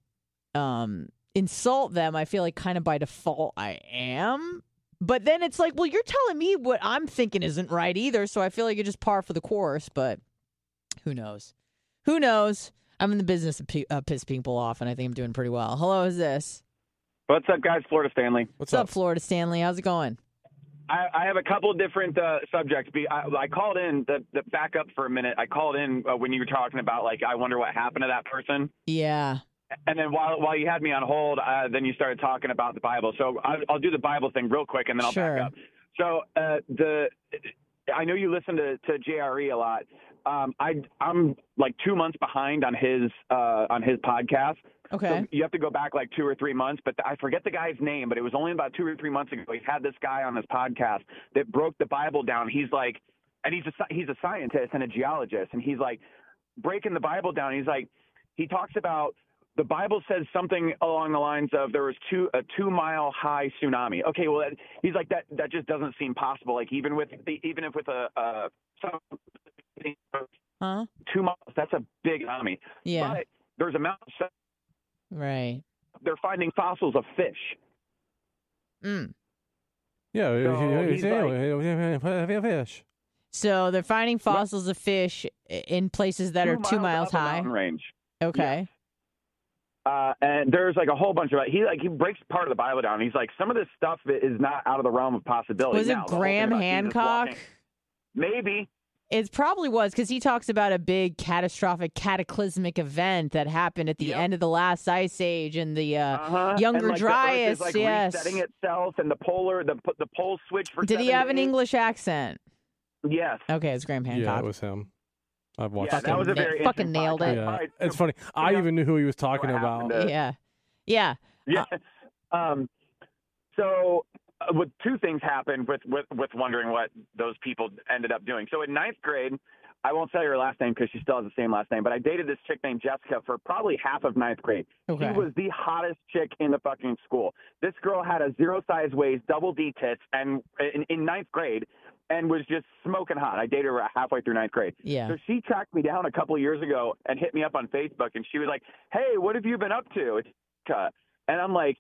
um, insult them, I feel like kind of by default I am. But then it's like, well, you're telling me what I'm thinking isn't right either, so I feel like it's just par for the course, but who knows? Who knows? I'm in the business of p- uh, piss people off, and I think I'm doing pretty well. Hello, who's this? What's up, guys? Florida Stanley. What's, What's up, Florida Stanley? How's it going? I, I have a couple of different uh, subjects. I, I called in, the, the back up for a minute, I called in uh, when you were talking about, like, I wonder what happened to that person. Yeah. And then while while you had me on hold, uh, then you started talking about the Bible. So I'll, I'll do the Bible thing real quick, and then I'll sure. back up. So uh, the I know you listen to, to J R E a lot. Um, I I'm like two months behind on his uh, on his podcast. Okay. So you have to go back like two or three months, but I forget the guy's name. But it was only about two or three months ago. He had this guy on his podcast that broke the Bible down. He's like, and he's a he's a scientist and a geologist, and he's like breaking the Bible down. He's like, he talks about, the Bible says something along the lines of there was two a two mile high tsunami. Okay, well, that, he's like that. That just doesn't seem possible. Like even with the, even if with a uh, something huh? two miles, that's a big tsunami. Yeah. But there's a mountain. Right. They're finding fossils of fish. Mm. Yeah. So he's like, fish. So they're finding fossils of fish in places that two are two miles, miles up a high. mountain range. Okay. Yes. Uh, and there's like a whole bunch of he like he breaks part of the Bible down. He's like, some of this stuff is not out of the realm of possibility. Was it now, Graham Hancock? Walking, maybe. It probably was, because he talks about a big catastrophic cataclysmic event that happened at the yep. end of the last ice age and the uh, uh-huh. Younger and, like, Dryas. The Earth is, like, yes, resetting itself, and the polar the the pole switch for. Did he have days. an English accent? Yes. Okay, it's Graham Hancock. Yeah, it was him. I've watched. Yeah, it. that was a very fucking nailed it. Yeah. Right, It's so, funny. I yeah. even knew who he was talking What about. happened to- Yeah, yeah, Yeah. Uh, um. So, uh, with two things happened with, with with wondering what those people ended up doing. So in ninth grade, I won't say her last name because she still has the same last name, but I dated this chick named Jessica for probably half of ninth grade. Okay. She was the hottest chick in the fucking school. This girl had a zero size waist, double D tits, and in, in ninth grade, and was just smoking hot. I dated her halfway through ninth grade. Yeah. So she tracked me down a couple of years ago and hit me up on Facebook, and she was like, "Hey, what have you been up to?" It's Jessica. And I'm like,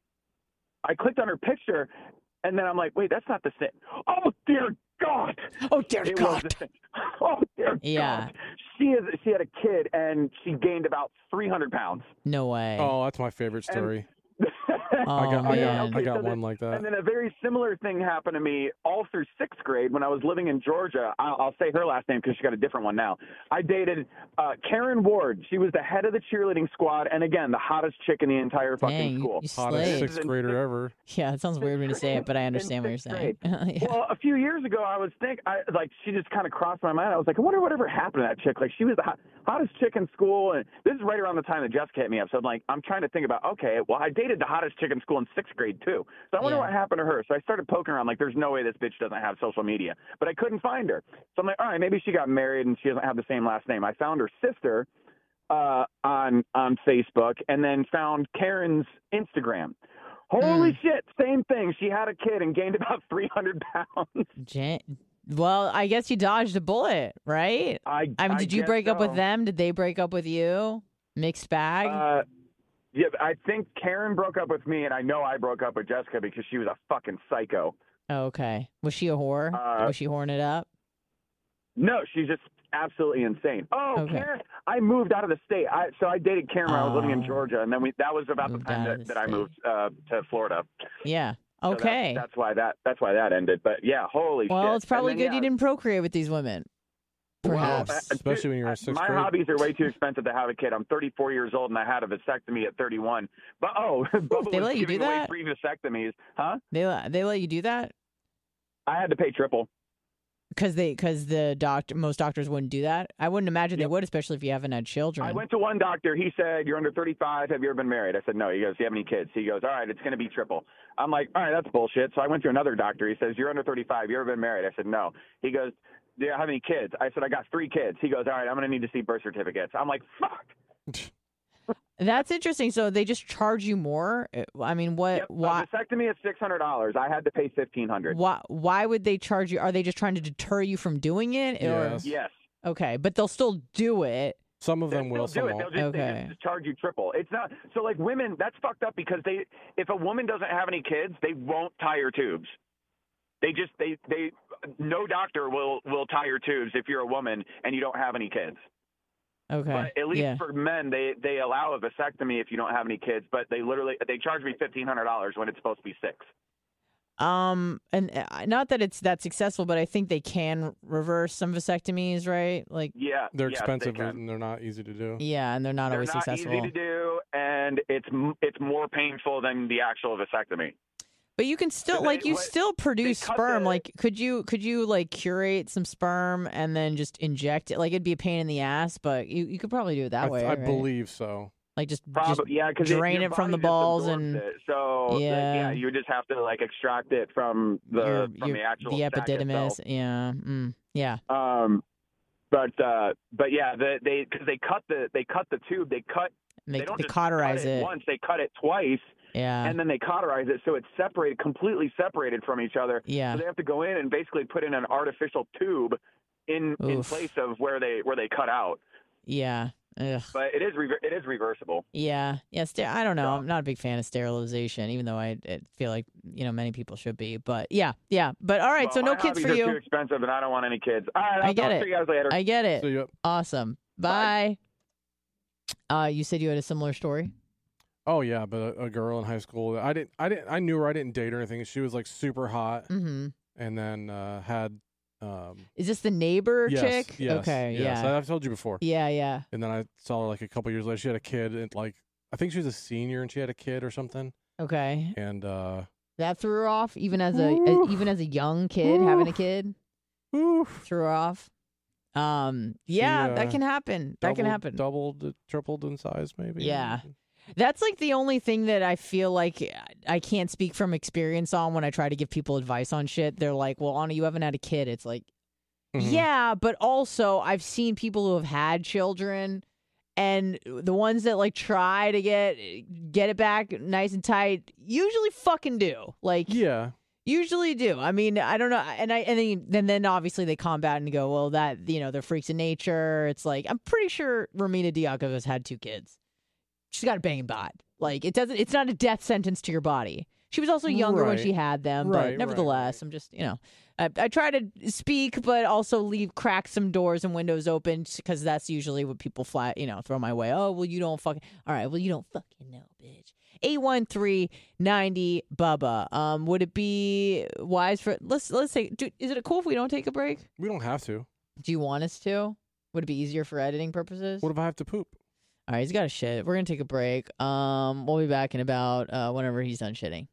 I clicked on her picture, and then I'm like, wait, that's not the same. Oh, dear God. Oh, dear it God. Was the same. Oh, dear Yeah. God. She, is, she had a kid, and she gained about three hundred pounds. No way. Oh, that's my favorite story. And, Oh, I got, I man. got, I got so one the- like that. And then a very similar thing happened to me all through sixth grade when I was living in Georgia. I'll, I'll say her last name because she got a different one now. I dated uh, Karen Ward. She was the head of the cheerleading squad, and again, the hottest chick in the entire fucking Dang, school. you Hottest slayed. sixth grader ever. Yeah, it sounds weird when you say it, but I understand what you're sixth saying. grade. Yeah. Well, a few years ago, I was think I like she just kind of crossed my mind. I was like, I wonder whatever happened to that chick. Like she was the hot, hottest chick in school, and this is right around the time that Jessica hit me up. So I'm like, I'm trying to think about. Okay, well, I dated the hottest chick in school in sixth grade too. So I wonder Yeah. what happened to her. So I started poking around. Like, there's no way this bitch doesn't have social media, but I couldn't find her. So I'm like, all right, maybe she got married and she doesn't have the same last name. I found her sister uh, on on Facebook, and then found Karen's Instagram. Holy Mm. shit, same thing. She had a kid and gained about three hundred pounds. Jan- well, I guess you dodged a bullet, right? I, I mean, did you guess break up with so. them? Did they break up with you? Mixed bag? Uh, yeah, I think Karen broke up with me, and I know I broke up with Jessica because she was a fucking psycho. Oh, okay. Was she a whore? uh, Was she whoring it up? No, she's just absolutely insane. Oh, Okay. Karen, I moved out of the state. I so I dated Karen when I was living in Oh. Georgia, and then we that was about the Moved time out of that, the that I state. moved uh, to Florida. Yeah. So that- Okay. that's why that that's why that ended. But yeah, holy shit. well, it's probably And then, good you yeah, didn't procreate with these women. well, Perhaps. uh, Especially when you're in uh, sixth My grade. hobbies are way too expensive to have a kid. I'm thirty-four years old, and I had a vasectomy at thirty-one. But oh, Bubba they was let you do giving away that? free vasectomies, huh? They let they let you do that I had to pay triple. because they because the doctor most doctors wouldn't do that. I wouldn't imagine they Yep. would, especially if you haven't had children. I went to one doctor. He said, "You're under thirty-five. Have you ever been married?" I said, "No." He goes, "Do you have any kids?" He goes, "All right, it's going to be triple." I'm like, "All right, that's bullshit." So I went to another doctor. He says, "You're under thirty-five. You ever been married?" I said, "No." He goes, "Do you have any kids?" I said, "I got three kids." He goes, "All right, I'm going to need to see birth certificates." I'm like, "Fuck." That's interesting. So they just charge you more. Uh, I mean, what? Yep, Why? a vasectomy is six hundred dollars. I had to pay fifteen hundred. Why? Why would they charge you? Are they just trying to deter you from doing it? Or Yes. Yes. okay, but they'll still do it. Some of them They'll will, still some do it. won't. They'll just, Okay. they just charge you triple. It's not so like women. That's fucked up because they, if a woman doesn't have any kids, they won't tie your tubes. They just they they no doctor will will tie your tubes if you're a woman and you don't have any kids. Okay. But at least yeah. for men, they they allow a vasectomy if you don't have any kids. But they literally they charge me fifteen hundred dollars when it's supposed to be six. Um, and uh, not that it's that successful, but I think they can reverse some vasectomies, right? Like, Yeah, They're yes, expensive They can. and they're not easy to do. yeah, and they're not They're always not successful. easy to do, and it's m- it's more painful than the actual vasectomy. But you can still They- like you what- still produce cut sperm. the- Like, could you could you like curate some sperm and then just inject it? Like, it'd be a pain in the ass, but you, you could probably do it that I, way. I right? believe so. Like just Probably, just yeah, because drain it from the balls and so Yeah. yeah, you just have to like extract it from the your, from your- the actual the sac epididymis. itself. Yeah, mm, yeah. Um, but uh, but yeah, the, they because they cut the they cut the tube. They cut. They, they don't they just cauterize cut it, it. once. They cut it twice, Yeah, and then they cauterize it so it's separated, completely separated from each other. yeah. So they have to go in and basically put in an artificial tube in in Oof. place of where they where they cut out. Yeah. Ugh. But it is rever- it is reversible. Yeah. Yeah. Ster- I don't know. Yeah. I'm not a big fan of sterilization, even though I, I feel like, you know, many people should be. But yeah. Yeah. But all right. Well, so no my kids hobbies for are you. Too expensive, and I don't want any kids. All right, I'll I get talk it. to you guys later. I get it. So you, Awesome. Bye. Uh, you said you had a similar story? oh yeah, but a, a girl in high school. I didn't. I didn't. I knew her. I didn't date her or anything. She was like super hot, Mm-hmm. and then uh, had. Um, Is this the neighbor yes, chick? Yes, okay. yes. Yeah. I've told you before. Yeah. Yeah. And then I saw her like a couple years later. She had a kid, and like I think she was a senior, and she had a kid or something. Okay. And uh, That threw her off, even as a, Oof. a even as a young kid having a Oof. kid oof, threw her off. Um. Yeah, uh, that can happen. That can doubled- happen. Doubled, tripled in size, maybe. Yeah. That's like the only thing that I feel like I can't speak from experience on when I try to give people advice on shit. They're like, well, Anna, you haven't had a kid. It's like, Mhm. yeah, but also I've seen people who have had children and the ones that like try to get get it back nice and tight usually fucking do. Like, Yeah. usually do. I mean, I don't know. And I and then, and then obviously they combat and go, well, that, you know, they're freaks of nature. It's like, I'm pretty sure Romina Diakov has had two kids. She's got a banging bod. Like, it doesn't, it's not a death sentence to your body. She was also younger when Right. she had them, Right, but right, nevertheless, right. I'm just, you know, I, I try to speak, but also leave crack some doors and windows open because that's usually what people flat, you know, throw my way. Oh, well, you don't fucking. All right, well, you don't fucking know, bitch. eight one three, nine zero, Bubba. Um, would it be wise for let's let's say, do, is it cool if we don't take a break? We don't have to. Do you want us to? Would it be easier for editing purposes? What if I have to poop? All right, he's got a shit. We're gonna take a break. Um, we'll be back in about uh, whenever he's done shitting.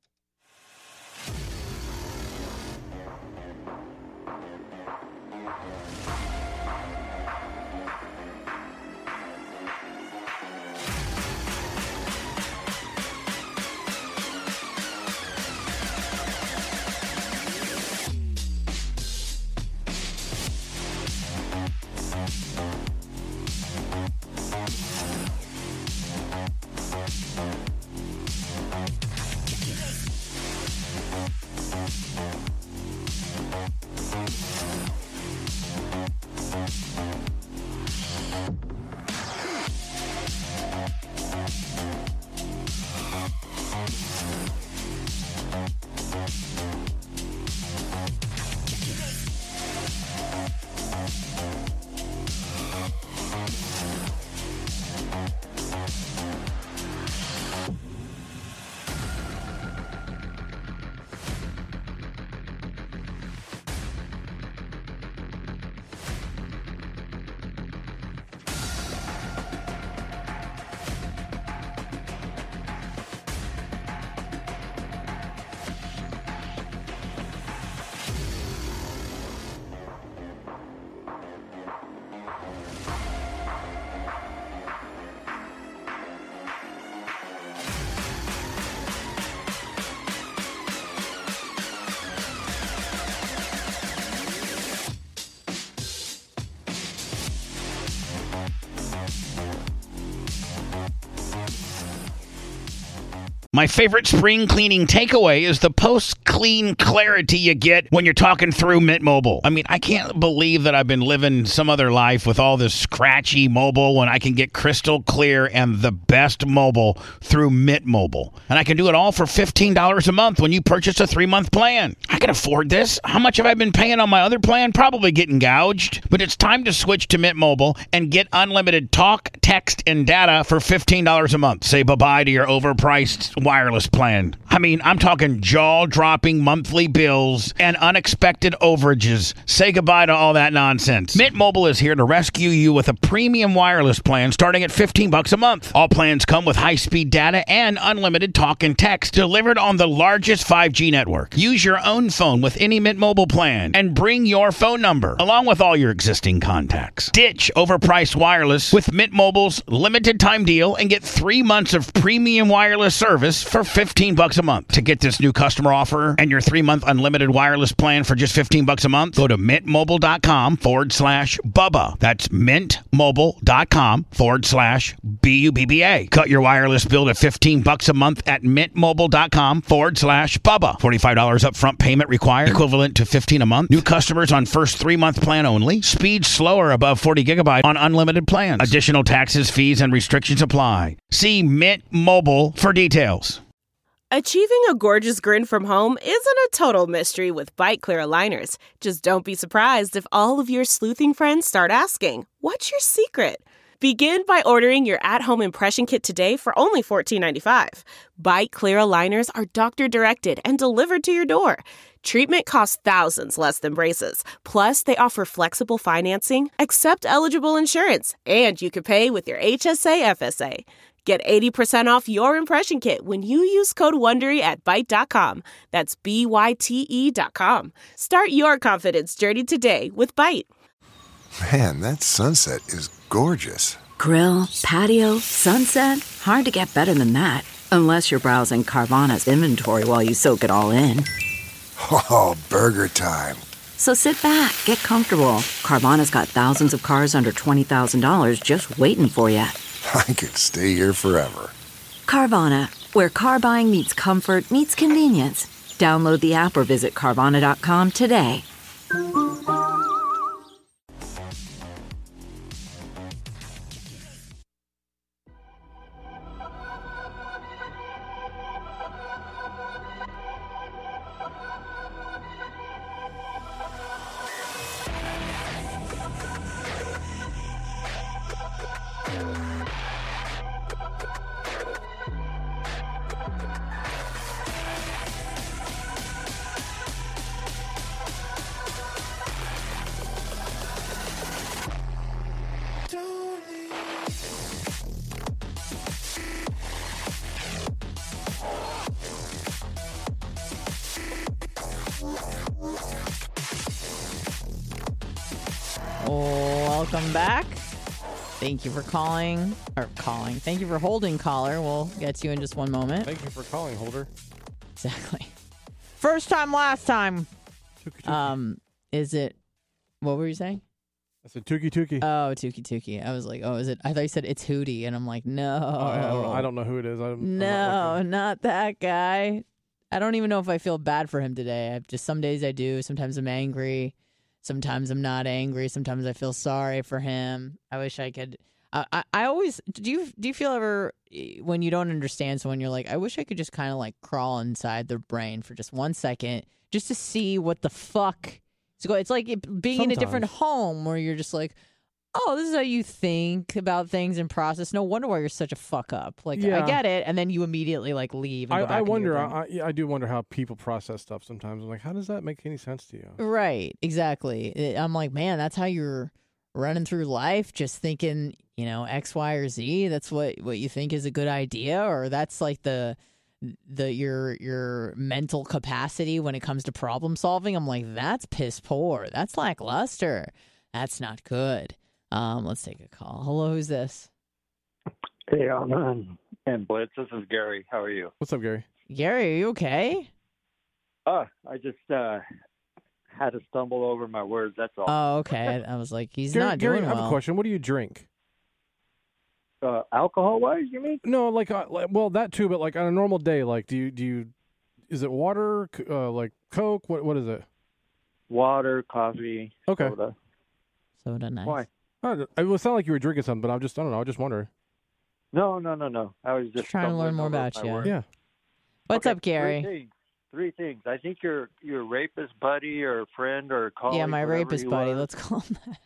My favorite spring cleaning takeaway is the post-clean clarity you get when you're talking through Mint Mobile. I mean, I can't believe that I've been living some other life with all this scratchy mobile when I can get crystal clear and the best mobile through Mint Mobile. And I can do it all for fifteen dollars a month when you purchase a three-month plan. I can afford this. How much have I been paying on my other plan? Probably getting gouged. But it's time to switch to Mint Mobile and get unlimited talk, text, and data for fifteen dollars a month. Say bye-bye to your overpriced wireless plan. I mean, I'm talking jaw-dropping monthly bills and unexpected overages. Say goodbye to all that nonsense. Mint Mobile is here to rescue you with a premium wireless plan starting at fifteen bucks a month. All plans come with high-speed data and unlimited talk and text delivered on the largest five G network. Use your own phone with any Mint Mobile plan and bring your phone number along with all your existing contacts. Ditch overpriced wireless with Mint Mobile's limited time deal and get three months of premium wireless service for fifteen bucks a month. To get this new customer offer and your three-month unlimited wireless plan for just fifteen bucks a month, go to mintmobile.com forward slash Bubba. That's mintmobile.com forward slash B U B B A. Cut your wireless bill to fifteen bucks a month at mintmobile.com forward slash Bubba. forty-five dollars upfront payment required, equivalent to fifteen a month. New customers on first three-month plan only. Speed slower above forty gigabyte on unlimited plans. Additional taxes, fees, and restrictions apply. See Mint Mobile for details. Achieving a gorgeous grin from home isn't a total mystery with Bite Clear aligners. Just don't be surprised if all of your sleuthing friends start asking, "What's your secret?" Begin by ordering your at-home impression kit today for only fourteen ninety-five. Bite Clear aligners are doctor-directed and delivered to your door. Treatment costs thousands less than braces. Plus, they offer flexible financing, accept eligible insurance, and you can pay with your H S A F S A. Get eighty percent off your impression kit when you use code WONDERY at byte dot com. That's B Y T E dot com. Start your confidence journey today with Byte. Man, that sunset is gorgeous. Grill, patio, sunset. Hard to get better than that. Unless you're browsing Carvana's inventory while you soak it all in. Oh, burger time. So sit back, get comfortable. Carvana's got thousands of cars under twenty thousand dollars just waiting for you. I could stay here forever. Carvana, where car buying meets comfort, meets convenience. Download the app or visit Carvana dot com today. Welcome back. Thank you for calling, or calling. Thank you for holding, caller. We'll get to you in just one moment. Thank you for calling, Holder. Exactly. First time, last time. Tuki, tuki. Um, is it, what were you saying? I said Tuki Tuki. Oh, Tuki Tuki. I was like, oh, is it? I thought you said it's Hootie, and I'm like, no. Oh, I, don't know, I don't know who it is. I'm, I'm No, not, not that guy. I don't even know if I feel bad for him today. I've just some days I do. Sometimes I'm angry. Sometimes I'm not angry. Sometimes I feel sorry for him. I wish I could. I, I, I always do. You do you feel ever when you don't understand someone? You're like, I wish I could just kind of like crawl inside their brain for just one second, just to see what the fuck. It's like it, being in a different home where you're just like, oh, this is how you think about things and process. No wonder why you're such a fuck up. Like, Yeah. I get it. And then you immediately, like, leave. And I, go back I into your wonder. brain. I, I I do wonder how people process stuff sometimes. I'm like, how does that make any sense to you? Right. Exactly. I'm like, man, that's how you're running through life, just thinking, you know, X, Y, or Z. That's what, what you think is a good idea. Or that's like the the your your mental capacity when it comes to problem solving. I'm like, that's piss poor. That's lackluster. That's not good. Um, let's take a call. Hello, who's this? Hey, um, and Blitz, this is Gary. How are you? What's up, Gary? Gary, are you okay? Uh, I just uh, had to stumble over my words, that's all. Oh, okay. I was like, he's Gary, not Gary, doing I have well. a question. What do you drink? Uh, alcohol-wise, you mean? No, like, uh, like, well, that too. But like on a normal day, like, do you do you? Is it water? c- Uh, like Coke? What what is it? Water, coffee, Okay. soda. Soda, nice. Why? Oh, it would sound like you were drinking something, but I just I don't know. I just wonder. No, no, no, no. I was just Trying to learn stumbling more over about my you. words. Yeah. What's Okay, up, Gary? Three things. Three things. I think your your rapist buddy or friend or colleague. Yeah, my whatever rapist he buddy. was, Let's call him that.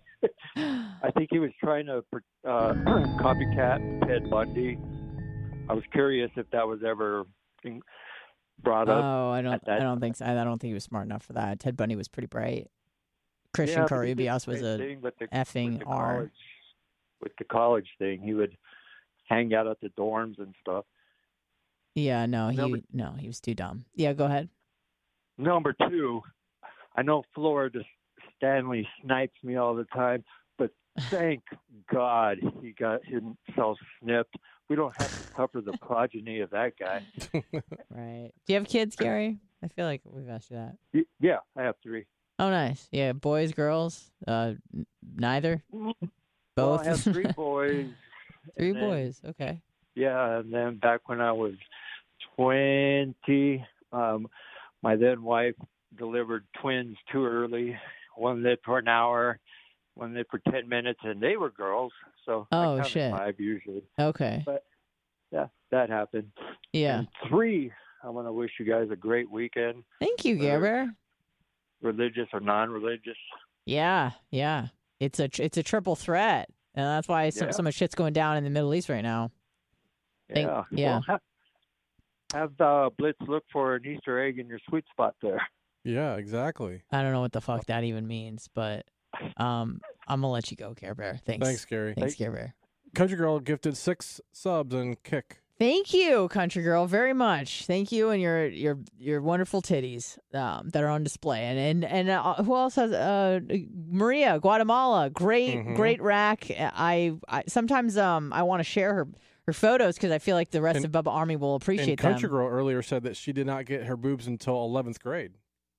I think he was trying to uh, copycat Ted Bundy. I was curious if that was ever being brought up. Oh, I don't. at that I don't think so. I don't think he was smart enough for that. Ted Bundy was pretty bright. Christian Yeah, but he did Carribios the was same a thing with the- effing with the R. college, with the college thing. He would hang out at the dorms and stuff. Yeah, no, he Number- no, he was too dumb. Yeah, go ahead. Number two, I know Florida Stanley snipes me all the time, but thank God he got himself snipped. We don't have to cover the progeny of that guy. Right. Do you have kids, Gary? I feel like we've asked you that. Y- Yeah, I have three. Oh, nice. Yeah, boys, girls. Uh, n- neither. Well, Both. I have three boys. Three and then- boys. Okay. Yeah, and then back when I was twenty, um, my then wife delivered twins too early. One lived for an hour, one lived for ten minutes, and they were girls. So I Oh, counted shit. five usually. Okay. Yeah, that happened. Yeah. And three, I want to wish you guys a great weekend, Thank you, Whether- Gerber. religious or non-religious. Yeah, yeah. It's a tr- it's a triple threat, and that's why so, Yeah. so much shit's going down in the Middle East right now. Thank- Yeah. yeah. Well, have have uh, Blitz look for an Easter egg in your sweet spot there. Yeah, exactly. I don't know what the fuck that even means, but um, I'm gonna let you go, Care Bear. Thanks. Thanks, Gary. Thanks, Care Bear. Country Girl gifted six subs and kick. Thank you, Country Girl, very much. Thank you, and your your your wonderful titties um, that are on display. And and and uh, who else has uh, Maria, Guatemala, great Mhm. great rack. I, I sometimes um I want to share her her photos because I feel like the rest And- of Bubba Army will appreciate And Country them. Girl earlier said that she did not get her boobs until eleventh grade.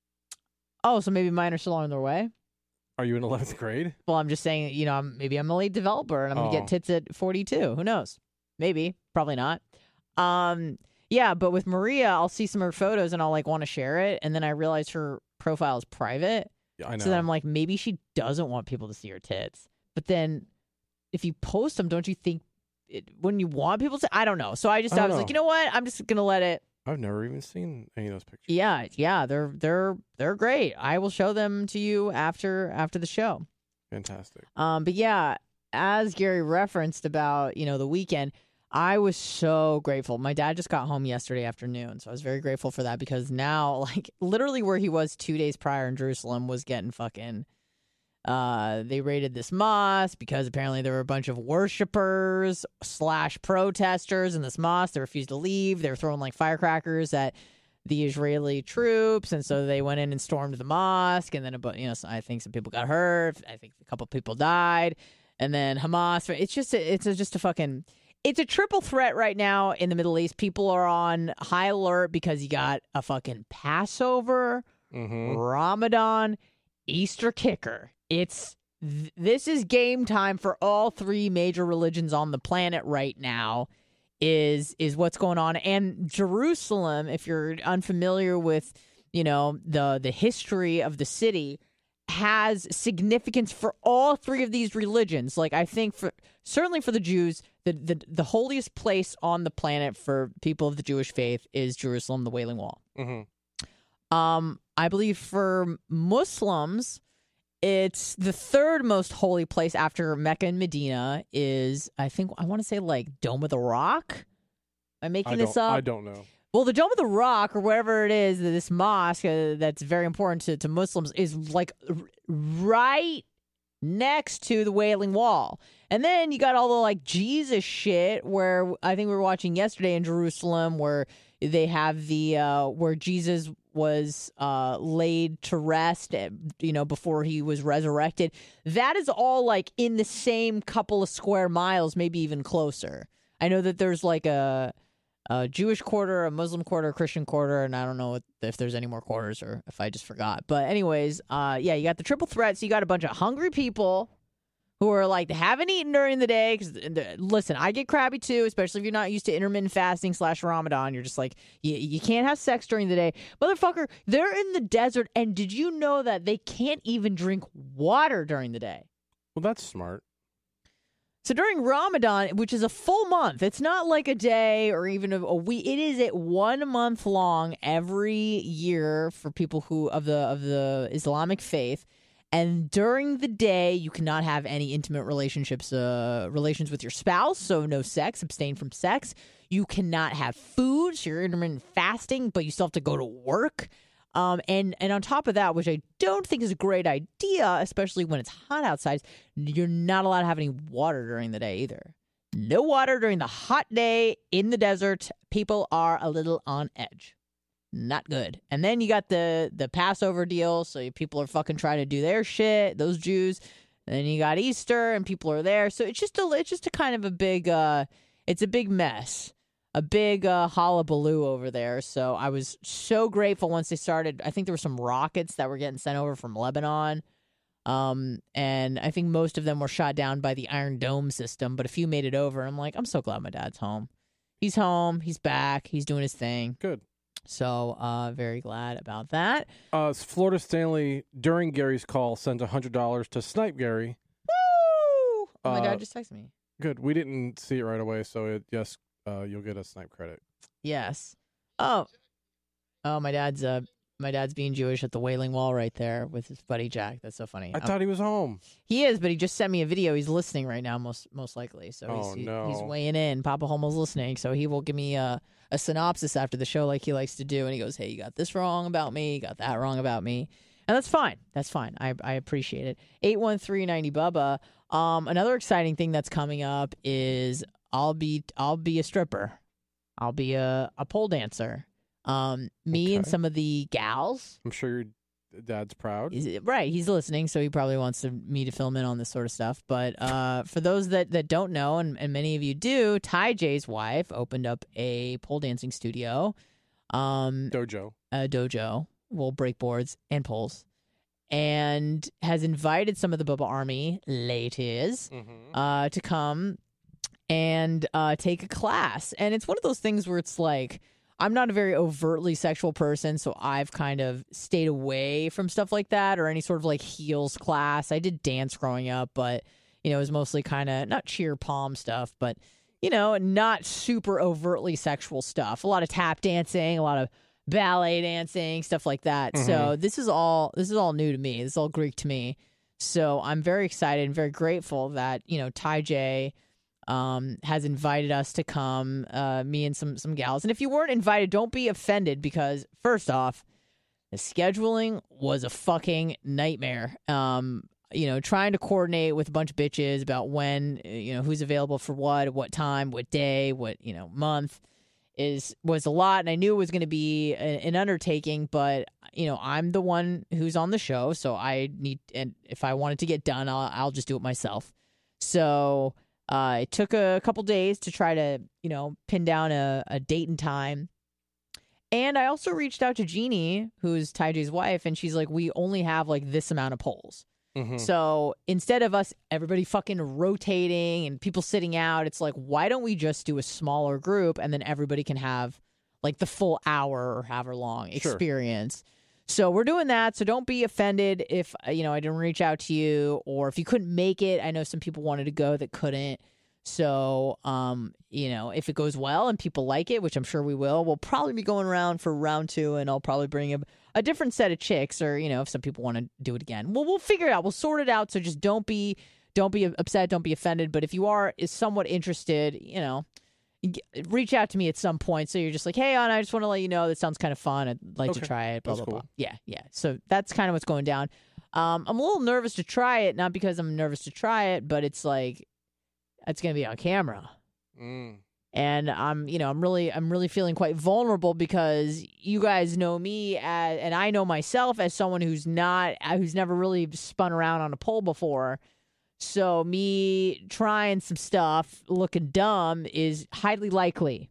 Oh, so maybe mine are still on their way. Are you in eleventh grade? Well, I'm just saying, you know, I'm, maybe I'm a late developer and I'm gonna Oh. get tits at forty-two. Who knows? Maybe, probably not. Um, yeah, but with Maria, I'll see some of her photos and I'll like want to share it, and then I realize her profile is private. Yeah, I know. So then I'm like, maybe she doesn't want people to see her tits. But then, if you post them, don't you think? It, wouldn't you want people to? I don't know. So I just I I, don't was know. like, you know what? I'm just gonna let it. I've never even seen any of those pictures. Yeah, yeah, they're they're they're great. I will show them to you after after the show. Fantastic. Um, but yeah, as Gary referenced about, you know, the weekend, I was so grateful. My dad just got home yesterday afternoon, so I was very grateful for that because now, like, literally where he was two days prior in Jerusalem was getting fucking. Uh, they raided this mosque because apparently there were a bunch of worshipers slash protesters in this mosque. They refused to leave. They were throwing like firecrackers at the Israeli troops, and so they went in and stormed the mosque, and then about you know I think some people got hurt. I think a couple people died, and then Hamas. It's just a, it's a, just a fucking it's a triple threat right now in the Middle East. People are on high alert because you got a fucking Passover, Mm-hmm. Ramadan, Easter kicker. It's th- this is game time for all three major religions on the planet right now. Is is what's going on. And Jerusalem, if you're unfamiliar with, you know, the the history of the city, has significance for all three of these religions. Like I think for certainly for the Jews, the the, the holiest place on the planet for people of the Jewish faith is Jerusalem, the Wailing Wall. Mm-hmm. Um, I believe for Muslims, it's the third most holy place after Mecca and Medina is, I think, I want to say like Dome of the Rock. Am I making I this don't, up? I don't know. Well, the Dome of the Rock, or wherever it is, this mosque uh, that's very important to, to Muslims, is like r- right next to the Wailing Wall. And then you got all the like Jesus shit where I think we were watching yesterday in Jerusalem where they have the, uh, where Jesus was uh, laid to rest, you know, before he was resurrected. That is all like in the same couple of square miles, maybe even closer. I know that there's like a, a Jewish quarter, a Muslim quarter, a Christian quarter, and I don't know if there's any more quarters or if I just forgot. But anyways, uh, yeah, you got the triple threat. So you got a bunch of hungry people who are like, they haven't eaten during the day. Cause, listen, I get crabby too, especially if you're not used to intermittent fasting slash Ramadan. You're just like, you, you can't have sex during the day. Motherfucker, they're in the desert, and did you know that they can't even drink water during the day? Well, that's smart. So during Ramadan, which is a full month, it's not like a day or even a, a week. It is at one month long every year for people who of the of the Islamic faith. And during the day, you cannot have any intimate relationships, uh, relations with your spouse. So no sex, abstain from sex. You cannot have food, so you're intermittent fasting, but you still have to go to work. Um, and, and on top of that, which I don't think is a great idea, especially when it's hot outside, you're not allowed to have any water during the day either. No water during the hot day in the desert. People are a little on edge. Not good. And then you got the the Passover deal, so people are fucking trying to do their shit, those Jews. And then you got Easter, and people are there. So it's just a it's just a kind of a big uh, it's a big mess, a big uh, hullabaloo over there. So I was so grateful once they started. I think there were some rockets that were getting sent over from Lebanon, um, and I think most of them were shot down by the Iron Dome system. But a few made it over. I'm like, I'm so glad my dad's home. He's home. He's back. He's doing his thing. Good. So, uh, very glad about that. Uh, Florida Stanley, during Gary's call, sent one hundred dollars to Snipe Gary. Woo! Oh, my Uh, dad just texted me. Good. We didn't see it right away, so it, yes, uh, you'll get a Snipe credit. Yes. Oh. Oh, my dad's uh, my dad's being Jewish at the Wailing Wall right there with his buddy Jack. That's so funny. I Oh, thought he was home. he is, but he just sent me a video. He's listening right now, most most likely. So he's, Oh, he- no. he's weighing in. Papa Homo's listening, so he will give me a, a synopsis after the show like he likes to do. And he goes, hey, you got this wrong about me. You got that wrong about me. And that's fine. That's fine. I I appreciate it. eight one three ninety Bubba. Um, another exciting thing that's coming up is I'll be I'll be a stripper. I'll be a, a pole dancer. Um, me and Okay. some of the gals. I'm sure your dad's proud. Is- Right, he's listening, so he probably wants to, me to film in on this sort of stuff. But uh, for those that, that don't know, and, and many of you do, Ty J's wife opened up a pole dancing studio, um, Dojo. a dojo, will break boards and poles, and has invited some of the Bubba Army ladies Mm-hmm. uh, to come and uh, take a class. And it's one of those things where it's like, I'm not a very overtly sexual person, so I've kind of stayed away from stuff like that or any sort of like heels class. I did dance growing up, but, you know, it was mostly kind of not cheer palm stuff, but, you know, not super overtly sexual stuff. A lot of tap dancing, a lot of ballet dancing, stuff like that. Mm-hmm. So this is all this is all new to me. This is all Greek to me. So I'm very excited and very grateful that, you know, Ty J um, has invited us to come, uh, me and some some gals. And if you weren't invited, don't be offended because, first off, the scheduling was a fucking nightmare. Um, you know, trying to coordinate with a bunch of bitches about when, you know, who's available for what, at what time, what day, what, you know, month. is was a lot, and I knew it was going to be a, an undertaking, but you know, I'm the one who's on the show, so I need, and if I want it to get done, I'll, I'll just do it myself. So uh, it took a couple days to try to, you know, pin down a, a date and time. And I also reached out to Jeannie, who's Ty J's wife, and she's like, we only have like this amount of polls. Mm-hmm. So instead of us, everybody fucking rotating and people sitting out, it's like, why don't we just do a smaller group and then everybody can have like the full hour or however long experience. Sure. So we're doing that. So don't be offended if, you know, I didn't reach out to you, or if you couldn't make it. I know some people wanted to go that couldn't. So, um, you know, if it goes well and people like it, which I'm sure we will, we'll probably be going around for round two, and I'll probably bring a, a different set of chicks, or, you know, if some people want to do it again, well, we'll figure it out. We'll sort it out. So just don't be, don't be upset. Don't be offended. But if you are is somewhat interested, you know, reach out to me at some point. So you're just like, hey, Anna, I just want to let you know that sounds kind of fun. I'd like okay. to try it. Blah, that's blah, cool. blah. Yeah, yeah. So that's kind of what's going down. Um, I'm a little nervous to try it, not because I'm nervous to try it, but it's like, it's going to be on camera. Mm. And I'm, you know, I'm really, I'm really feeling quite vulnerable because you guys know me as, and I know myself as someone who's not, who's never really spun around on a pole before. So me trying some stuff looking dumb is highly likely.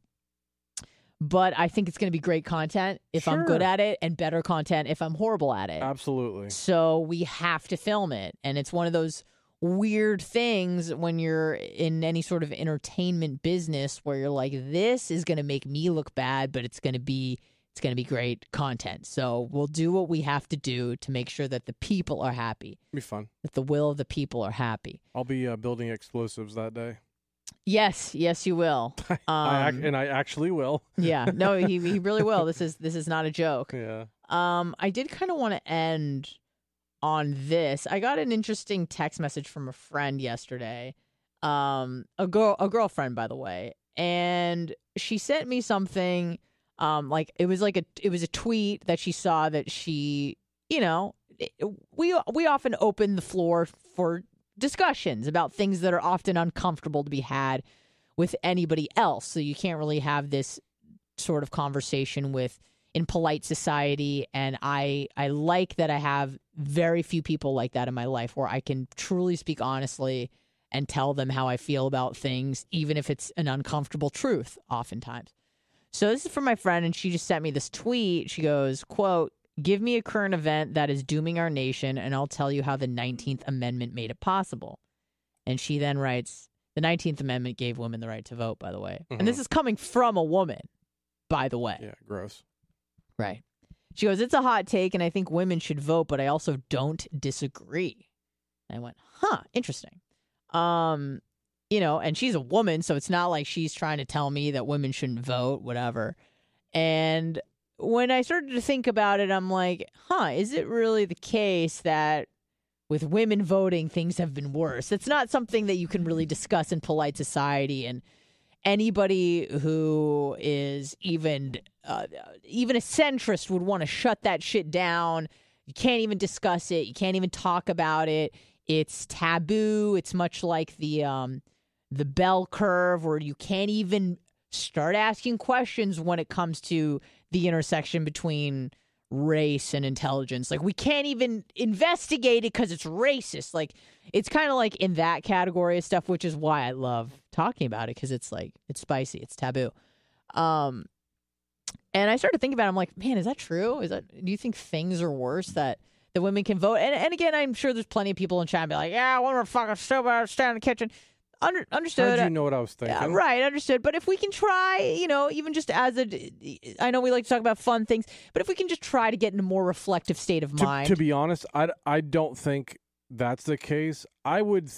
But I think it's going to be great content if sure. I'm good at it, and better content if I'm horrible at it. Absolutely. So we have to film it. And it's one of those weird things when you're in any sort of entertainment business where you're like, this is going to make me look bad, but it's going to be it's going to be great content. So we'll do what we have to do to make sure that the people are happy. It'll be fun. That the will of the people are happy. I'll be uh, building explosives that day. Yes, yes, you will. Um, I ac- and I actually will. yeah, no, he he really will. This is this is not a joke. Yeah. Um, I did kind of want to end on this. I got an interesting text message from a friend yesterday. Um, a girl, a girlfriend, by the way, and she sent me something. Um, like it was like a it was a tweet that she saw that she, you know, we we often open the floor for discussions about things that are often uncomfortable to be had with anybody else. So you can't really have this sort of conversation with in polite society. And I I like that I have very few people like that in my life where I can truly speak honestly and tell them how I feel about things, even if it's an uncomfortable truth oftentimes. So this is from my friend, and she just sent me this tweet. She goes, quote, "Give me a current event that is dooming our nation, and I'll tell you how the nineteenth Amendment made it possible." And she then writes, the nineteenth Amendment gave women the right to vote, by the way. Mm-hmm. And this is coming from a woman, by the way. Yeah, gross. Right. She goes, "It's a hot take, and I think women should vote, but I also don't disagree." And I went, huh, interesting. Um... You know, and she's a woman, so it's not like she's trying to tell me that women shouldn't vote, whatever. And when I started to think about it, I'm like, huh, is it really the case that with women voting, things have been worse? It's not something that you can really discuss in polite society. And anybody who is even uh, even a centrist would want to shut that shit down. You can't even discuss it. You can't even talk about it. It's taboo. It's much like the um, the bell curve where you can't even start asking questions when it comes to the intersection between race and intelligence. Like, we can't even investigate it because it's racist. Like, it's kind of like in that category of stuff, which is why I love talking about it, because it's like, it's spicy, it's taboo. Um, and I started thinking about it. I'm like, man, is that true? Is that, do you think things are worse that the women can vote? And and again, I'm sure there's plenty of people in chat be like, yeah, women are fucking stupid, stand in the kitchen. Under, understood. How did you know what I was thinking? Uh, right, understood. But if we can try, you know, even just as a, I know we like to talk about fun things, but if we can just try to get in a more reflective state of to, mind. To be honest, I, I don't think that's the case. I would,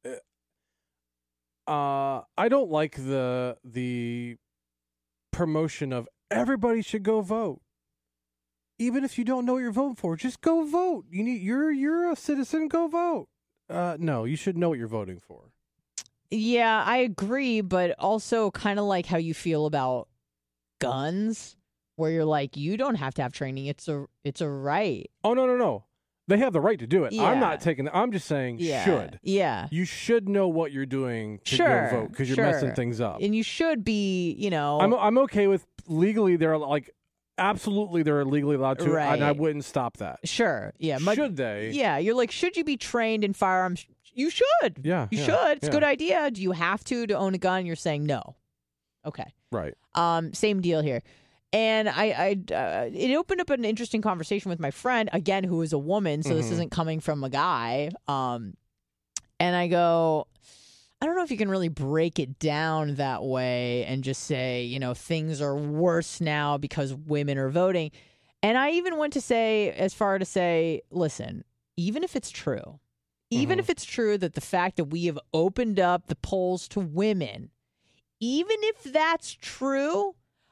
uh, I don't like the the promotion of everybody should go vote. Even if you don't know what you're voting for, just go vote. You need you're you're a citizen, go vote. Uh, no, you should know what you're voting for. Yeah, I agree, but also kind of like how you feel about guns, where you're like, you don't have to have training. It's a it's a right. Oh, no, no, no. They have the right to do it. Yeah. I'm not taking. I'm just saying Yeah. should. Yeah. You should know what you're doing to Sure. go vote because you're sure. messing things up. And you should be, you know. I'm I'm okay with legally. They're like absolutely they're legally allowed to, Right. and I wouldn't stop that. Sure. Yeah. my- Should they? Yeah. You're like, should you be trained in firearms? You should. Yeah, You yeah, should. It's yeah. a good idea. Do you have to to own a gun? You're saying no. Okay. Right. Um, same deal here. And I, I uh, it opened up an interesting conversation with my friend, again, who is a woman, so this Mhm. isn't coming from a guy. Um, and I go, I don't know if you can really break it down that way and just say, you know, things are worse now because women are voting. And I even went to say, as far to say, listen, even if it's true, even Mhm. if it's true that the fact that we have opened up the polls to women, even if that's true,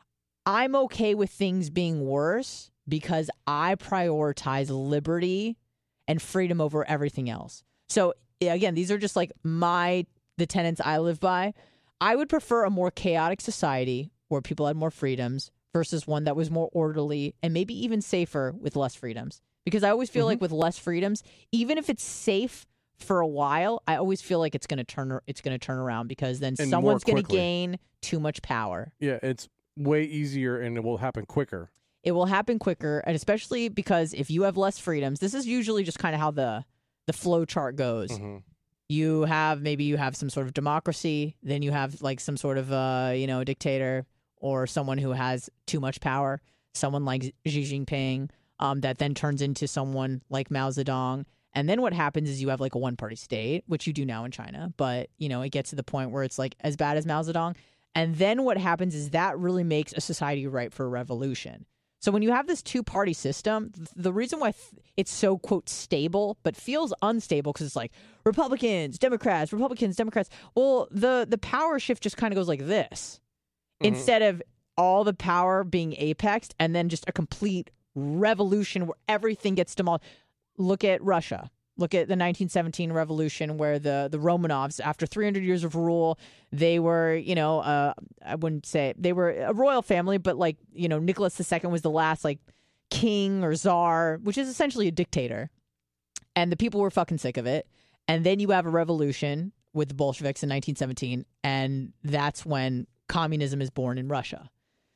I'm okay with things being worse because I prioritize liberty and freedom over everything else. So again, these are just like my the tenets I live by. I would prefer a more chaotic society where people had more freedoms versus one that was more orderly and maybe even safer with less freedoms. Because I always feel Mm-hmm. like with less freedoms, even if it's safe for a while, I always feel like it's going to turn it's going to turn around because then And someone's more going to quickly. gain too much power. Yeah, it's way easier and it will happen quicker. It will happen quicker, and especially because if you have less freedoms, this is usually just kind of how the the flow chart goes. Mhm. You have maybe you have some sort of democracy, then you have like some sort of uh, you know, dictator or someone who has too much power, someone like Xi Jinping, um, that then turns into someone like Mao Zedong. And then what happens is you have like a one party state, which you do now in China, but you know, it gets to the point where it's like as bad as Mao Zedong. And then what happens is that really makes a society ripe for a revolution. So when you have this two-party system, th- the reason why th- it's so, quote, stable, but feels unstable because it's like Republicans, Democrats, Republicans, Democrats. Well, the, the power shift just kind of goes like this. Mhm. Instead of all the power being apexed and then just a complete revolution where everything gets demolished. Look at Russia. Look at the nineteen seventeen revolution where the, the Romanovs, after three hundred years of rule, they were, you know, uh, I wouldn't say they were a royal family, but like, you know, Nicholas the Second was the last like king or czar, which is essentially a dictator. And the people were fucking sick of it. And then you have a revolution with the Bolsheviks in nineteen seventeen. And that's when communism is born in Russia.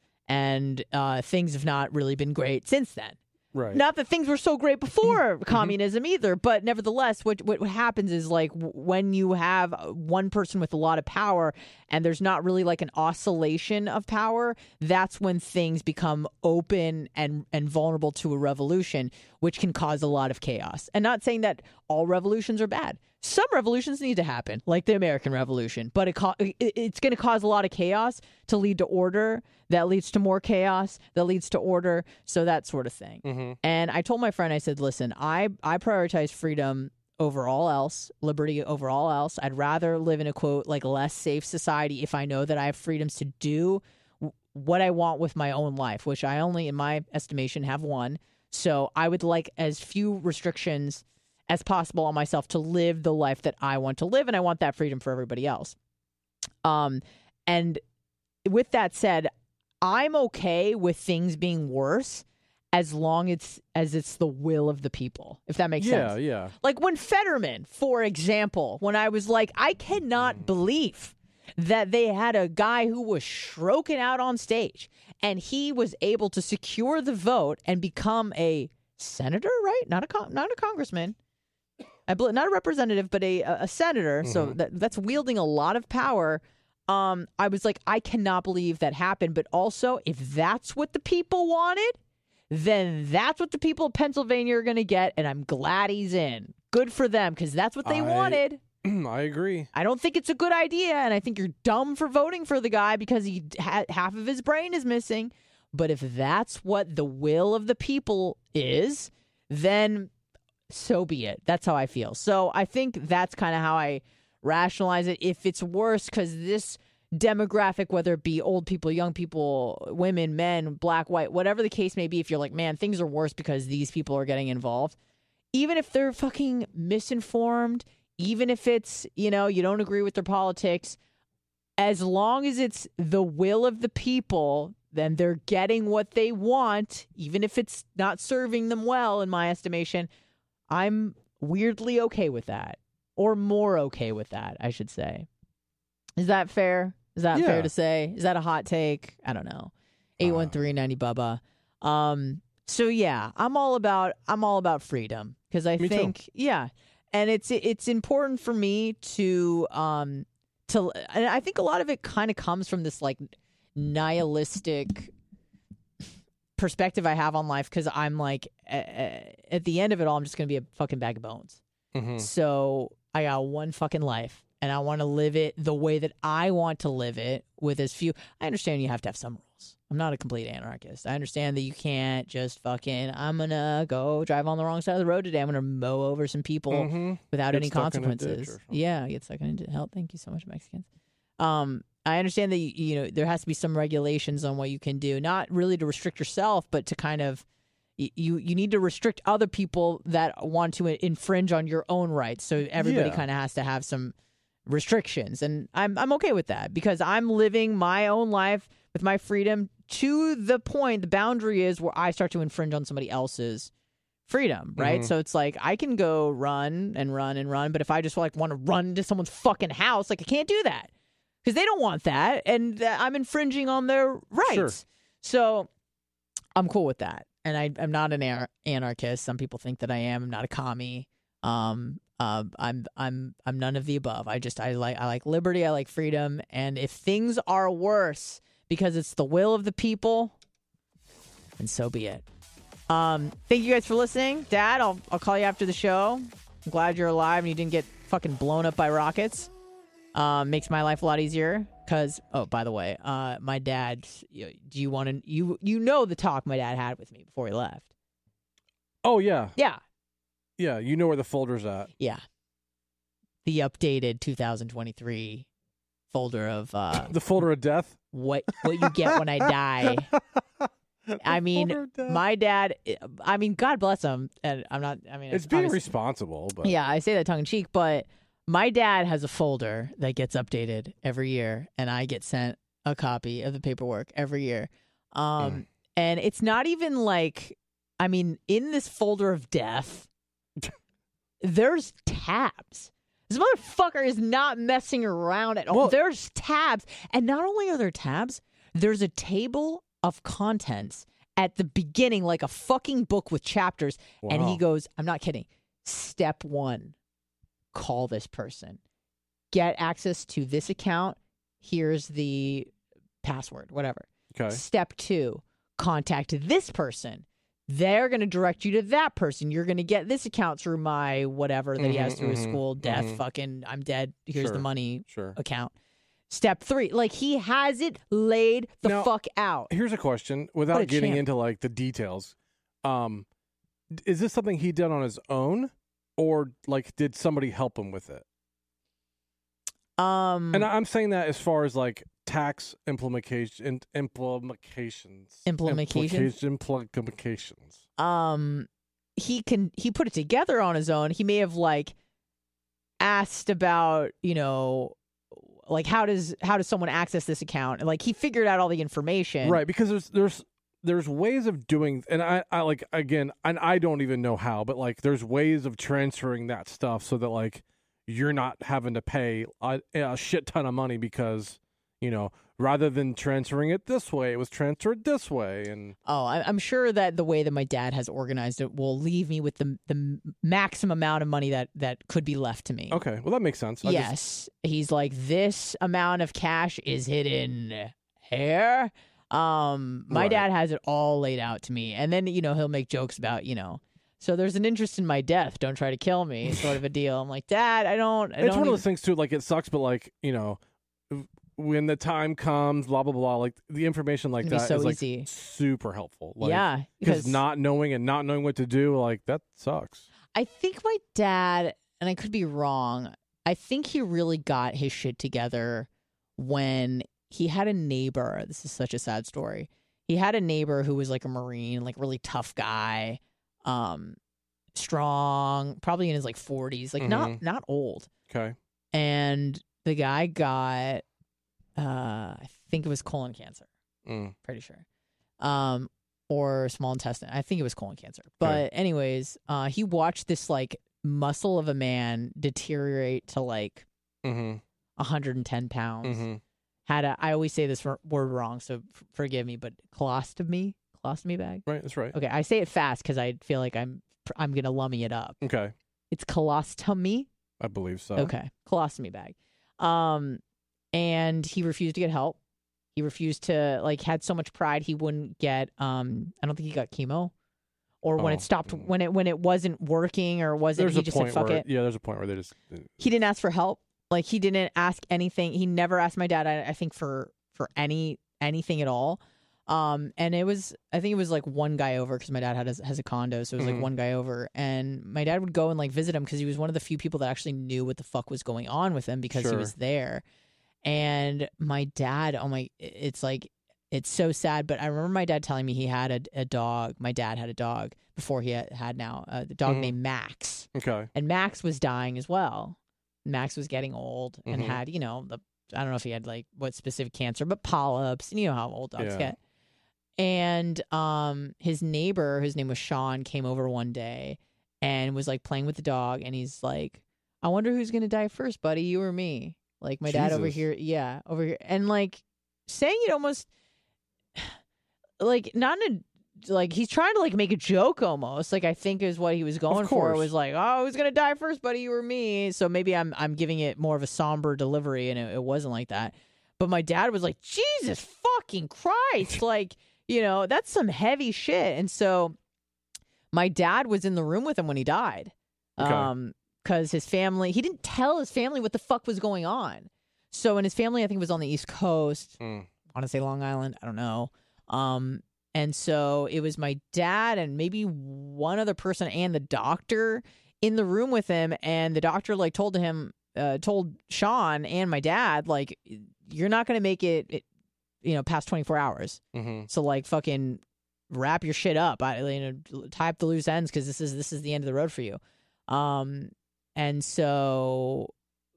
And uh, things have not really been great since then. Right. Not that things were so great before communism either, but nevertheless, what, what what happens is like w- when you have one person with a lot of power and there's not really like an oscillation of power, that's when things become open and and vulnerable to a revolution, which can cause a lot of chaos. And not saying that all revolutions are bad. Some revolutions need to happen, like the American Revolution, but it co- it, it's going to cause a lot of chaos to lead to order. That leads to more chaos. That leads to order. So that sort of thing. Mm-hmm. And I told my friend, I said, listen, I, I prioritize freedom over all else, liberty over all else. I'd rather live in a, quote, like less safe society if I know that I have freedoms to do w- what I want with my own life, which I only, in my estimation, have one. So I would like as few restrictions as possible on myself to live the life that I want to live. And I want that freedom for everybody else. Um, and with that said, I'm okay with things being worse as long as as it's the will of the people, if that makes Yeah, sense. yeah. Like when Fetterman, for example, when I was like, I cannot believe that they had a guy who was stroking out on stage and he was able to secure the vote and become a senator, right? Not a con- not a congressman. I bel- not a representative, but a a senator. So that that's wielding a lot of power. Um, I was like, I cannot believe that happened. But also, if that's what the people wanted, then that's what the people of Pennsylvania are going to get. And I'm glad he's in. Good for them, because that's what they I- wanted. I agree. I don't think it's a good idea. And I think you're dumb for voting for the guy because he ha- half of his brain is missing. But if that's what the will of the people is, then so be it. That's how I feel. So I think that's kind of how I rationalize it. If it's worse because this demographic, whether it be old people, young people, women, men, black, white, whatever the case may be, if you're like, man, things are worse because these people are getting involved, even if they're fucking misinformed, even if it's, you know, you don't agree with their politics, as long as it's the will of the people, then they're getting what they want, even if it's not serving them well, in my estimation, I'm weirdly okay with that, or more okay with that, I should say. Is that fair? Is that Yeah. fair to say? Is that a hot take? I don't know. eight one three ninety Bubba. Um, so yeah, I'm all about I'm all about freedom because I Me too. think yeah, and it's it's important for me to um to and I think a lot of it kind of comes from this like nihilistic perspective I have on life because I'm like at, at the end of it all I'm just gonna be a fucking bag of bones. Mm-hmm. So I got one fucking life. And I want to live it the way that I want to live it with as few. I understand you have to have some rules. I'm not a complete anarchist. I understand that you can't just fucking, I'm going to go drive on the wrong side of the road today. I'm going to mow over some people Mm-hmm. without Get any stuck in a ditch or consequences. something. Yeah, get stuck in a help. Thank you so much, Mexicans. Um, I understand that, you, you know, there has to be some regulations on what you can do, not really to restrict yourself, but to kind of, you you need to restrict other people that want to infringe on your own rights. So everybody Yeah. kind of has to have some restrictions, and I'm I'm okay with that because I'm living my own life with my freedom to the point. The boundary is where I start to infringe on somebody else's freedom, right? Mhm. So it's like I can go run and run and run, but if I just like want to run into someone's fucking house, like I can't do that because they don't want that, and uh, I'm infringing on their rights. Sure. So I'm cool with that, and I, I'm not an anar- anarchist. Some people think that I am. I'm not a commie. Um, uh, I'm I'm I'm none of the above. I just I like I like liberty. I like freedom. And if things are worse because it's the will of the people, then so be it. Um, thank you guys for listening, Dad. I'll I'll call you after the show. I'm glad you're alive and you didn't get fucking blown up by rockets. Um, makes my life a lot easier. Cause oh, by the way, uh, my dad. Do you want to you you know the talk my dad had with me before he left? Oh, yeah. Yeah. Yeah, you know where the folder's at. Yeah. The updated two thousand twenty-three folder of uh, The folder of death? what what you get when I die. I mean, folder of death. my dad. I mean, God bless him. And I'm not. I mean, It's being obviously- responsible, but Yeah, I say that tongue in cheek, but my dad has a folder that gets updated every year, and I get sent a copy of the paperwork every year. Um, Mm. And it's not even like, I mean, in this folder of death, there's tabs. This motherfucker is not messing around at all. Well- There's tabs. And not only are there tabs, there's a table of contents at the beginning, like a fucking book with chapters. And he Wow. goes, I'm not kidding. Step one, call this person. Get access to this account. Here's the password, whatever. Okay. Step two, contact this person. They're going to direct you to that person. You're going to get this account through my whatever that he has Mhm, through his mhm, school. Death, mhm. fucking, I'm dead. Here's Sure. the money Sure. account. Step three, like he has it laid the Now, fuck out. Here's a question What without a getting champ. into like the details. Um d- is this something he did on his own or like did somebody help him with it? Um, And I'm saying that as far as like tax implementation implications. Implementations? Implication- Implications. um, he can he put it together on his own. He may have like asked about, you know, like how does how does someone access this account? And like he figured out all the information. Right, because there's there's there's ways of doing, and I, I like again, and I don't even know how, but like there's ways of transferring that stuff so that like you're not having to pay a, a shit ton of money because you know rather than transferring it this way, it was transferred this way, and Oh, I, I'm sure that the way that my dad has organized it will leave me with the the maximum amount of money that that could be left to me. okay, well that makes sense. I Yes, just- he's like, this amount of cash is hidden here. Um, my Right. dad has it all laid out to me, and then you know he'll make jokes about you know. So there's an interest in my death. Don't try to kill me, sort of a deal. I'm like, Dad, I don't. I it's don't one of even- those things too. Like it sucks, but like you know. When the time comes, blah blah blah, like the information like It's gonna that be is so like easy. super helpful. Like, yeah, because not knowing and not knowing what to do, like that sucks. I think my dad, and I could be wrong, I think he really got his shit together when he had a neighbor. This is such a sad story. He had a neighbor who was like a Marine, like really tough guy, um, strong, probably in his like forties, like not Mhm. not old. Okay. And the guy got, uh, I think it was colon cancer. Mm. Pretty sure. Um, or small intestine. I think it was colon cancer. But Okay. anyways, uh, he watched this like muscle of a man deteriorate to like Mm-hmm. one hundred ten pounds. Mm-hmm. Had a, I always say this word wrong, so f- forgive me, but colostomy, colostomy bag. Right, that's right. Okay, I say it fast because I feel like I'm I'm gonna lummy it up. Okay, It's colostomy. I believe so. Okay, colostomy bag. Um, and he refused to get help. He refused to like had so much pride he wouldn't get. Um, I don't think he got chemo, or when Oh. it stopped when it when it wasn't working or wasn't. There's he a just point said fuck where it. yeah, there's a point where they just He didn't ask for help. Like he didn't ask anything. He never asked my dad. I, I think for for any anything at all. Um, and it was I think it was like one guy over because my dad had a, has a condo, so it was Mhm. like one guy over, and my dad would go and like visit him because he was one of the few people that actually knew what the fuck was going on with him because he Sure. was there. And my dad, oh my, it's like it's so sad. But I remember my dad telling me he had a, a dog. My dad had a dog before he had, had now uh, the dog Mhm. named Max, okay. and Max was dying as well. Max was getting old and Mhm. had, you know, the I don't know if he had like what specific cancer, but polyps. And you know how old dogs Yeah. get. And um, his neighbor, whose name was Sean, came over one day and was like playing with the dog. And he's like, "I wonder who's gonna die first, buddy, you or me?" Like my dad over Jesus. here, yeah, over here, and like saying it almost like not in a like he's trying to like make a joke almost, like I think is what he was going for. course. Was like, "Oh, who's gonna die first, buddy, you or me?" So maybe I'm I'm giving it more of a somber delivery, and it, it wasn't like that. But my dad was like, "Jesus fucking Christ!" Like, you know, that's some heavy shit. And so my dad was in the room with him when he died. Okay. Um, because his family, he didn't tell his family what the fuck was going on. So, and his family, I think, was on the East Coast. Mm. I want to say Long Island. I don't know. Um, and so it was my dad and maybe one other person and the doctor in the room with him. And the doctor like told him, uh, told Sean and my dad, like, you're not going to make it, it, you know, past twenty-four hours. Mm-hmm. So like fucking wrap your shit up. I, you know, tie up the loose ends because this is this is the end of the road for you. Um, and so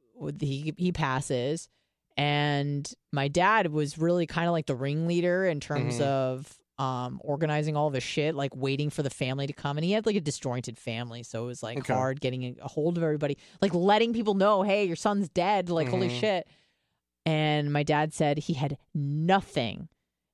he he passes, and my dad was really kind of like the ringleader in terms Mhm. of um organizing all of his shit, like waiting for the family to come. And he had like a disjointed family, so it was like Okay. hard getting a hold of everybody, like letting people know, hey, your son's dead. Like holy Mhm. shit. And my dad said he had nothing,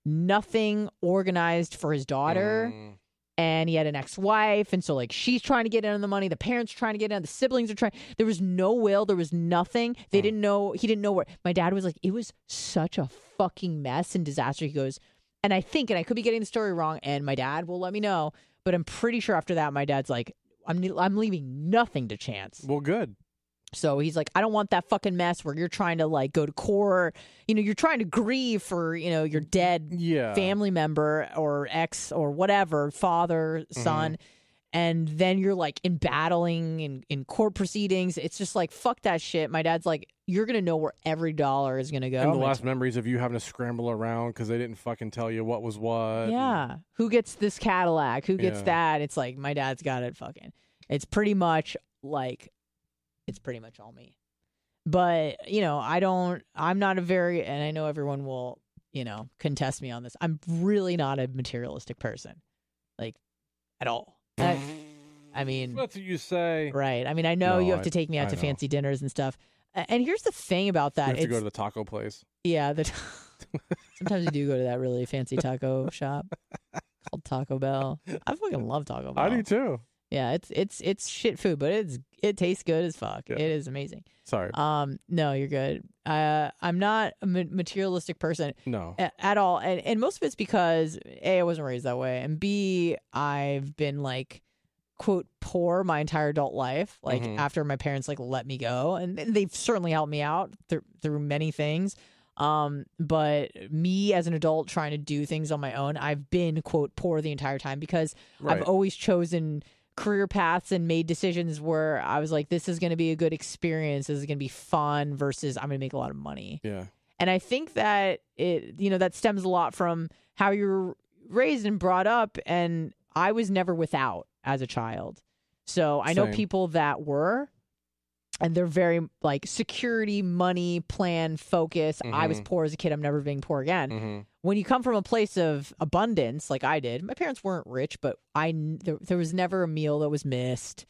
nothing organized for his daughter. Mm. And he had an ex-wife. And so like she's trying to get in on the money. The parents are trying to get in. The siblings are trying. There was no will. There was nothing. They Mm. didn't know. He didn't know where. My dad was like, it was such a fucking mess and disaster. He goes, and I think, and I could be getting the story wrong, and my dad will let me know, but I'm pretty sure after that, my dad's like, I'm, I'm leaving nothing to chance. Well, good. So he's like, I don't want that fucking mess where you're trying to like go to court, you know, you're trying to grieve for, you know, your dead Yeah. family member or ex or whatever, father, son. And then you're like in battling in, in court proceedings. It's just like, fuck that shit. My dad's like, you're going to know where every dollar is going to go. And the I'm like, last memories of you having to scramble around because they didn't fucking tell you what was what. yeah. Who gets this Cadillac? Who gets Yeah. that? It's like, my dad's got it fucking. It's pretty much like, it's pretty much all me. But, you know, I don't, I'm not a very, and I know everyone will, you know, contest me on this. I'm really not a materialistic person, like, at all. I, I mean, That's what you say. right. I mean, I know No, you have I- to take me out I to know. fancy dinners and stuff. A- And here's the thing about You that. have to It's, go to the taco place. yeah, the sometimes you do go to that really fancy taco shop called Taco Bell. I fucking love Taco Bell. I do too. Yeah, it's it's it's shit food, but it's it tastes good as fuck. Yeah. It is amazing. Sorry. Um, no, you're good. Uh, I'm not a ma- materialistic person no. a- at all, and and most of it's because A, I wasn't raised that way, and B, I've been like quote poor my entire adult life. Like Mhm. after my parents like let me go, and they've certainly helped me out through through many things. Um, but me as an adult trying to do things on my own, I've been quote poor the entire time because Right. I've always chosen career paths and made decisions where I was like, this is going to be a good experience. This is going to be fun versus I'm going to make a lot of money. Yeah. And I think that it, you know, that stems a lot from how you're raised and brought up. And I was never without as a child. So I know Same. people that were, and they're very like security, money, plan, focus. Mhm. I was poor as a kid. I'm never being poor again. Mm-hmm. When you come from a place of abundance, like I did, my parents weren't rich, but I there, there was never a meal that was missed.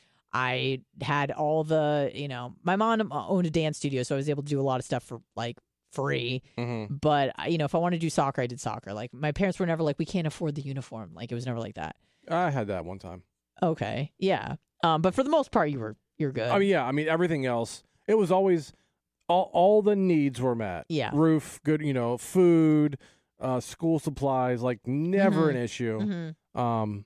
I had all the, you know, my mom owned a dance studio, so I was able to do a lot of stuff for like free. Mm-hmm. But you know, if I wanted to do soccer, I did soccer. Like my parents were never like, we can't afford the uniform. Like it was never like that. I had that one time. Okay, yeah. Um, but for the most part, you were you're good. I mean, yeah. I mean, everything else, it was always all all the needs were met. Yeah. Roof, good, you know, food, uh, school supplies, like never Mhm. an issue. Mhm. Um,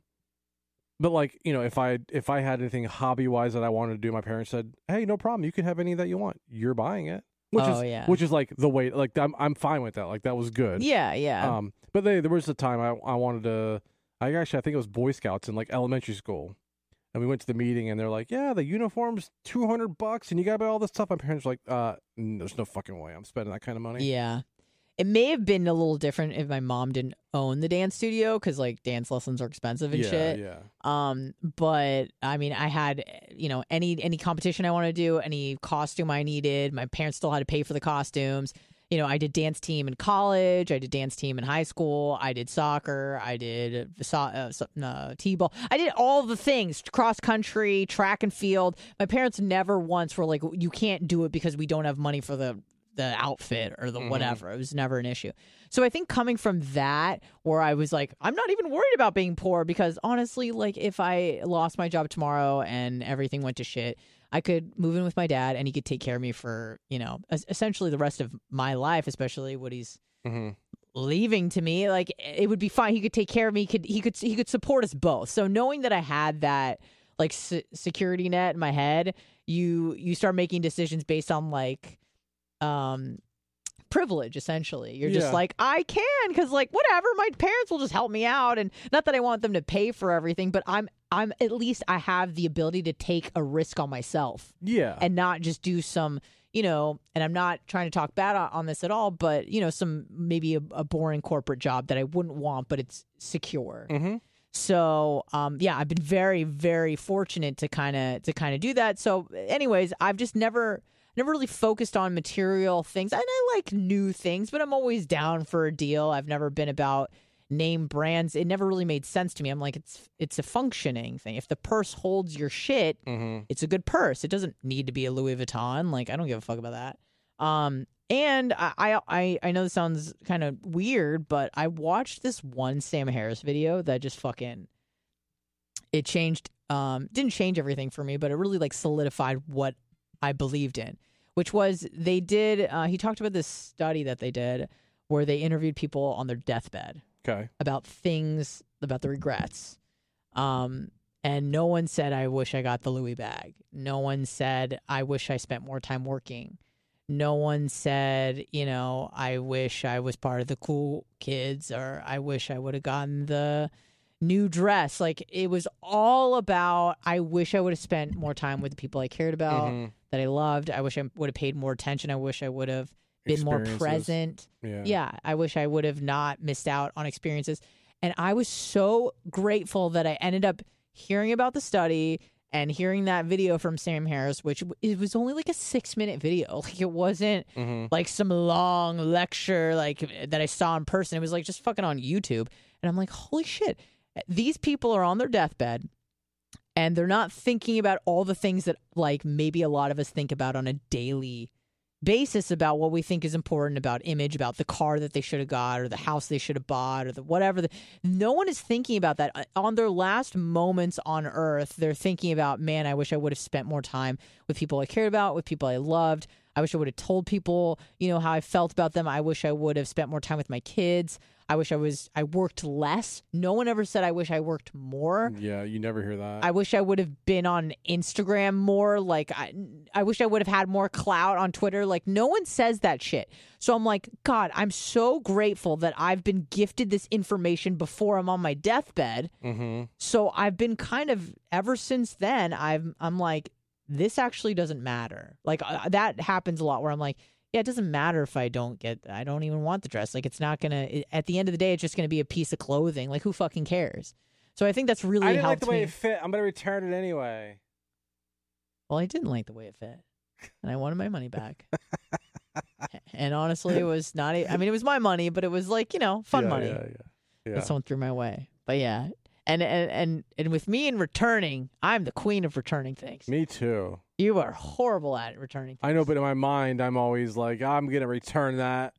but like you know, if I if I had anything hobby wise that I wanted to do, my parents said, "Hey, no problem. You can have any that you want. You're buying it." Which Oh, is yeah. which is like the way. Like I'm I'm fine with that. Like that was good. Yeah, yeah. Um, but they, there was a time I I wanted to. I actually I think it was Boy Scouts in like elementary school. And we went to the meeting, and they're like, "Yeah, the uniform's two hundred bucks, and you got to buy all this stuff." My parents were like, "Uh, n- there's no fucking way I'm spending that kind of money." Yeah. It may have been a little different if my mom didn't own the dance studio because like dance lessons are expensive and yeah, shit. yeah. Um, but I mean, I had you know any any competition I want to do, any costume I needed. My parents still had to pay for the costumes. You know, I did dance team in college. I did dance team in high school. I did soccer. I did so, uh, so, uh, t-ball. I did all the things, cross country, track and field. My parents never once were like, you can't do it because we don't have money for the the outfit or the Mhm. whatever. It was never an issue. So I think coming from that, where I was like, I'm not even worried about being poor because honestly, like if I lost my job tomorrow and everything went to shit, I could move in with my dad and he could take care of me for, you know, es- essentially the rest of my life, especially what he's Mm-hmm. leaving to me. Like it would be fine. He could take care of me. He could he could he could support us both. So knowing that I had that like se- security net in my head, you you start making decisions based on like um privilege. Essentially, you're Yeah. just like, I can because like whatever, my parents will just help me out, and not that I want them to pay for everything, but I'm I'm at least I have the ability to take a risk on myself Yeah. and not just do some, you know, and I'm not trying to talk bad on, on this at all, but, you know, some maybe a, a boring corporate job that I wouldn't want, but it's secure. mm-hmm. So, um, yeah, I've been very, very fortunate to kind of to kind of do that. So, anyways, I've just never never really focused on material things. And I like new things, but I'm always down for a deal. I've never been about name brands. It never really made sense to me. I'm like, it's it's a functioning thing. If the purse holds your shit, Mm-hmm. it's a good purse. It doesn't need to be a Louis Vuitton. Like, I don't give a fuck about that. Um, and I I I, I know this sounds kind of weird, but I watched this one Sam Harris video that just fucking it changed. Um, didn't change everything for me, but it really like solidified what I believed in, which was they did. Uh, he talked about this study that they did where they interviewed people on their deathbed Okay. about things, about the regrets. Um, and no one said, I wish I got the Louis bag. No one said, I wish I spent more time working. No one said, you know, I wish I was part of the cool kids, or I wish I would have gotten the new dress. Like, it was all about, I wish I would have spent more time with the people I cared about, Mhm. that I loved. I wish I would have paid more attention. I wish I would have been more Experiences. present. Yeah. Yeah, I wish I would have not missed out on experiences. And I was so grateful that I ended up hearing about the study and hearing that video from Sam Harris, which it was only like a six minute video. Like it wasn't Mm-hmm. like some long lecture like that I saw in person. It was like just fucking on YouTube. And I'm like, holy shit, these people are on their deathbed and they're not thinking about all the things that like maybe a lot of us think about on a daily basis about what we think is important about image, about the car that they should have got or the house they should have bought or the whatever. The, no one is thinking about that. On their last moments on earth, they're thinking about, man, I wish I would have spent more time with people I cared about, with people I loved. I wish I would have told people, you know, how I felt about them. I wish I would have spent more time with my kids. I wish I was, I worked less. No one ever said I wish I worked more. Yeah, you never hear that. I wish I would have been on Instagram more. Like, I, I wish I would have had more clout on Twitter. Like, no one says that shit. So I'm like, God, I'm so grateful that I've been gifted this information before I'm on my deathbed. mm-hmm. So I've been kind of, ever since then, I've, I'm like, this actually doesn't matter. Like, uh, that happens a lot where I'm like, yeah, it doesn't matter if I don't get, I don't even want the dress. Like, it's not going to, at the end of the day, it's just going to be a piece of clothing. Like, who fucking cares? So I think that's really I didn't like helped the way me. it fit. I'm gonna return it anyway. Well, I didn't like the way it fit. and I wanted my money back. And honestly, it was not. I mean, it was my money, but it was like, you know, fun yeah, money Yeah, yeah, yeah. that someone threw my way. But yeah, and and and and with me in returning, I'm the queen of returning things. Me too. You are horrible at returning things. I know, but in my mind, I'm always like, I'm gonna return that,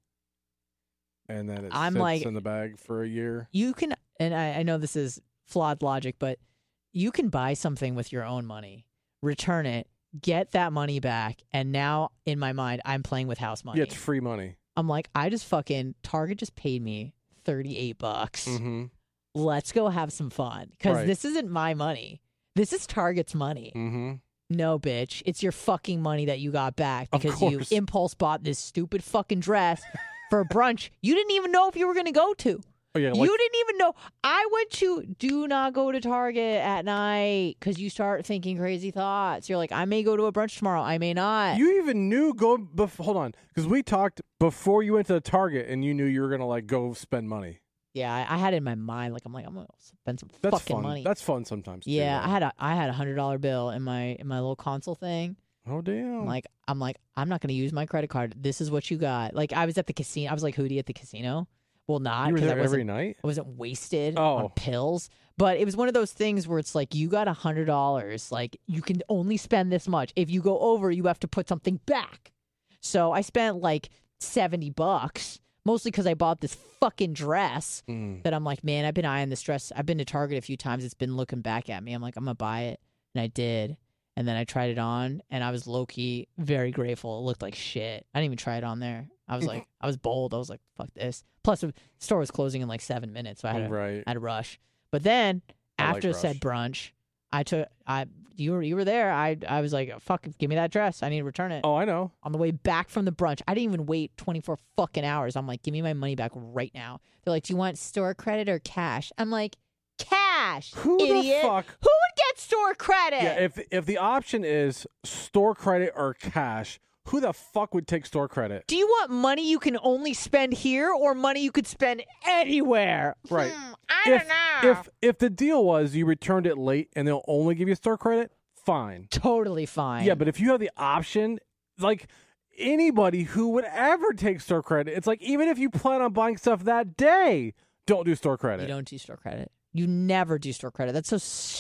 and then it I'm sits like- in the bag for a year. You can, and I, I know this is flawed logic, but you can buy something with your own money, return it, get that money back, and now in my mind, I'm playing with house money. Yeah, it's free money. I'm like, I just fucking Target just paid me thirty-eight bucks. Mm-hmm. Let's go have some fun because Right. this isn't my money. This is Target's money. Mm-hmm. No, bitch. It's your fucking money that you got back Of because you course. impulse bought this stupid fucking dress for a brunch you didn't even know if you were going to go to. Oh yeah, like, You didn't even know. I went to do not go to Target at night because you start thinking crazy thoughts. You're like, I may go to a brunch tomorrow. I may not. you even knew go. Bef- hold on, because we talked before you went to the Target, and you knew you were gonna like go spend money. yeah, I, I had it in my mind. Like, I'm like, I'm going to spend some That's fucking fun. money. That's fun sometimes. yeah, too, I had a I had a hundred dollar bill in my in my little console thing. Oh damn. I'm like, I'm like, I'm not going to use my credit card. This is what you got. Like, I was at the casino. I was like Hootie at the casino. Well, not you were because I there every wasn't night. I wasn't wasted Oh. on pills. But it was one of those things where it's like, you got a hundred dollars. Like, you can only spend this much. If you go over, you have to put something back. So I spent like seventy bucks, mostly because I bought this fucking dress Mm. that I'm like, man, I've been eyeing this dress. I've been to Target a few times. It's been looking back at me. I'm like, I'm going to buy it. And I did. And then I tried it on, and I was low-key very grateful. It looked like shit. I didn't even try it on there. I was like, I was bold. I was like, fuck this. Plus, the store was closing in like seven minutes, so I had to, Right. I had to rush. But then, I like after said brunch, I took, I you were you were there. I I was like, fuck, give me that dress. I need to return it. Oh, I know. On the way back from the brunch, I didn't even wait twenty-four fucking hours. I'm like, give me my money back right now. They're like, do you want store credit or cash? I'm like, cash, Who the idiot. fuck- Who would get store credit? Yeah, if if the option is store credit or cash, who the fuck would take store credit? Do you want money you can only spend here or money you could spend anywhere? Right. Hmm, I if, don't know. If if the deal was you returned it late and they'll only give you store credit, fine. Totally fine. Yeah, but if you have the option, like anybody who would ever take store credit, it's like even if you plan on buying stuff that day, don't do store credit. you don't do store credit. You never do store credit. That's so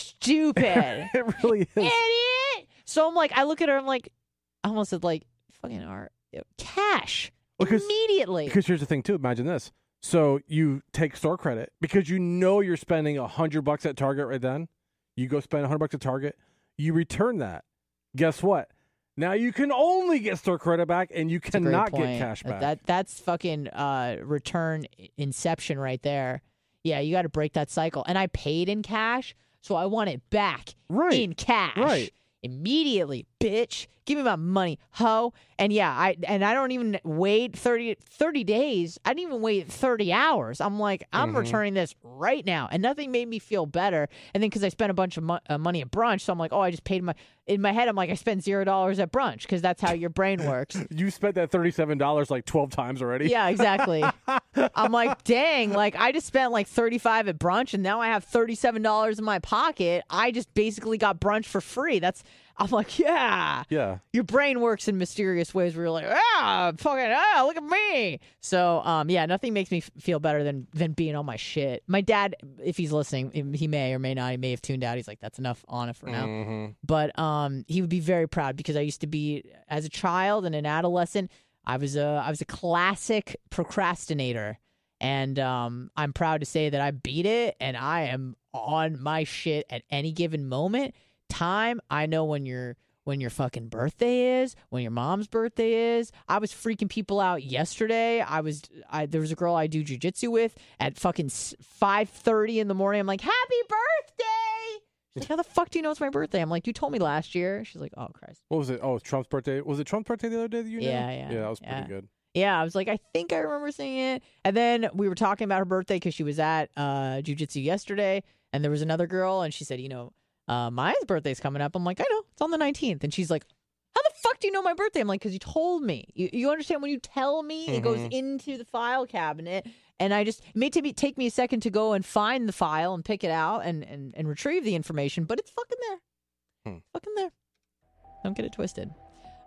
stupid. It really is. Idiot. So I'm like, I look at her, I'm like, I almost said like, fucking art. Cash. Because- Immediately. Because here's the thing too. Imagine this. So you take store credit because you know you're spending a hundred bucks at Target right then. You go spend a hundred bucks at Target. You return that. Guess what? Now you can only get store credit back, and you That's a great cannot get point. cash back. That that's fucking uh, return inception right there. Yeah, you got to break that cycle. And I paid in cash, so I want it back Right. in cash. Right. Immediately, bitch. Give me my money, ho. And yeah, I and I don't even wait thirty, thirty days. I didn't even wait thirty hours. I'm like, I'm Mhm. returning this right now. And nothing made me feel better. And then because I spent a bunch of mo- uh, money at brunch, so I'm like, oh, I just paid my. In my head, I'm like, I spent zero dollars at brunch because that's how your brain works. You spent that thirty-seven dollars like twelve times already. Yeah, exactly. I'm like, dang, like I just spent like thirty-five at brunch and now I have thirty-seven dollars in my pocket. I just basically got brunch for free. That's I'm like, yeah. Yeah. Your brain works in mysterious ways where you're like, ah, fucking, ah, look at me. So, um, yeah, nothing makes me f- feel better than than being on my shit. My dad, if he's listening, he may or may not, he may have tuned out. He's like, that's enough on it for now. Mhm. But um, he would be very proud because I used to be, as a child and an adolescent, I was a I was a classic procrastinator, and um, I'm proud to say that I beat it, and I am on my shit at any given moment. Time, I know when your when your fucking birthday is, when your mom's birthday is. I was freaking people out yesterday. I was I there was a girl I do jujitsu with at fucking five thirty in the morning. I'm like, happy birthday. She's like, how the fuck do you know it's my birthday? I'm like, you told me last year. She's like, oh, Christ. What was it? Oh, Trump's birthday. Was it Trump's birthday the other day that you knew? Yeah, yeah, Yeah, that was yeah. pretty good. Yeah, I was like, I think I remember seeing it. And then we were talking about her birthday because she was at uh, jiu-jitsu yesterday. And there was another girl, and she said, you know, uh, Maya's birthday's coming up. I'm like, I know. It's on the nineteenth. And she's like, how the fuck do you know my birthday? I'm like, because you told me. You, you understand when you tell me, it goes Mhm. into the file cabinet. And I just, it may take me, take me a second to go and find the file and pick it out and, and, and retrieve the information, but it's fucking there. Hmm. Fucking there. Don't get it twisted.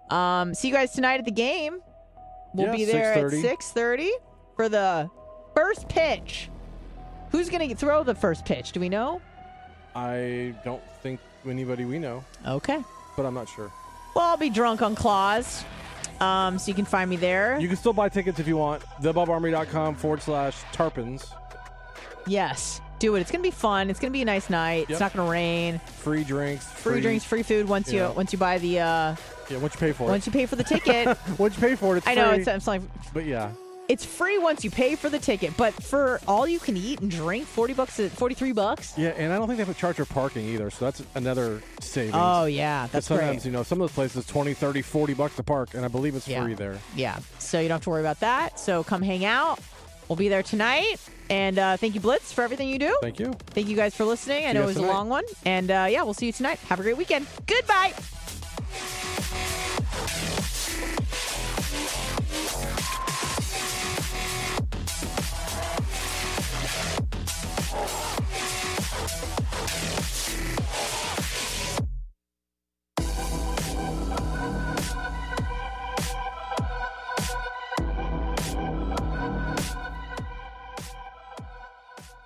Um, see you guys tonight at the game. We'll Yeah, be there six at thirty. six thirty for the first pitch. Who's going to throw the first pitch? Do we know? I don't think anybody we know, Okay. but I'm not sure. Well, I'll be drunk on Claws, um, so you can find me there. You can still buy tickets if you want. thebobarmy.com forward slash tarpons. Yes, do it. It's going to be fun. It's going to be a nice night. Yep. It's not going to rain. Free drinks. Free, drinks, free food once Yeah. you once you buy the uh, Yeah, once you pay for once you pay for the ticket. it. Once you pay for it, it's I know free. it's, it's like But yeah. it's free once you pay for the ticket, but for all you can eat and drink, forty bucks, forty-three bucks. Yeah, and I don't think they have a charge for parking either, so that's another savings. Oh yeah, that's sometimes, great. you know, some of those places twenty, thirty, forty bucks to park, and I believe it's Yeah. free there. Yeah, so you don't have to worry about that. So come hang out. We'll be there tonight. And uh, thank you, Blitz, for everything you do. Thank you. Thank you guys for listening. I See know you it was tonight. a long one. And uh, yeah, we'll see you tonight. Have a great weekend. Goodbye.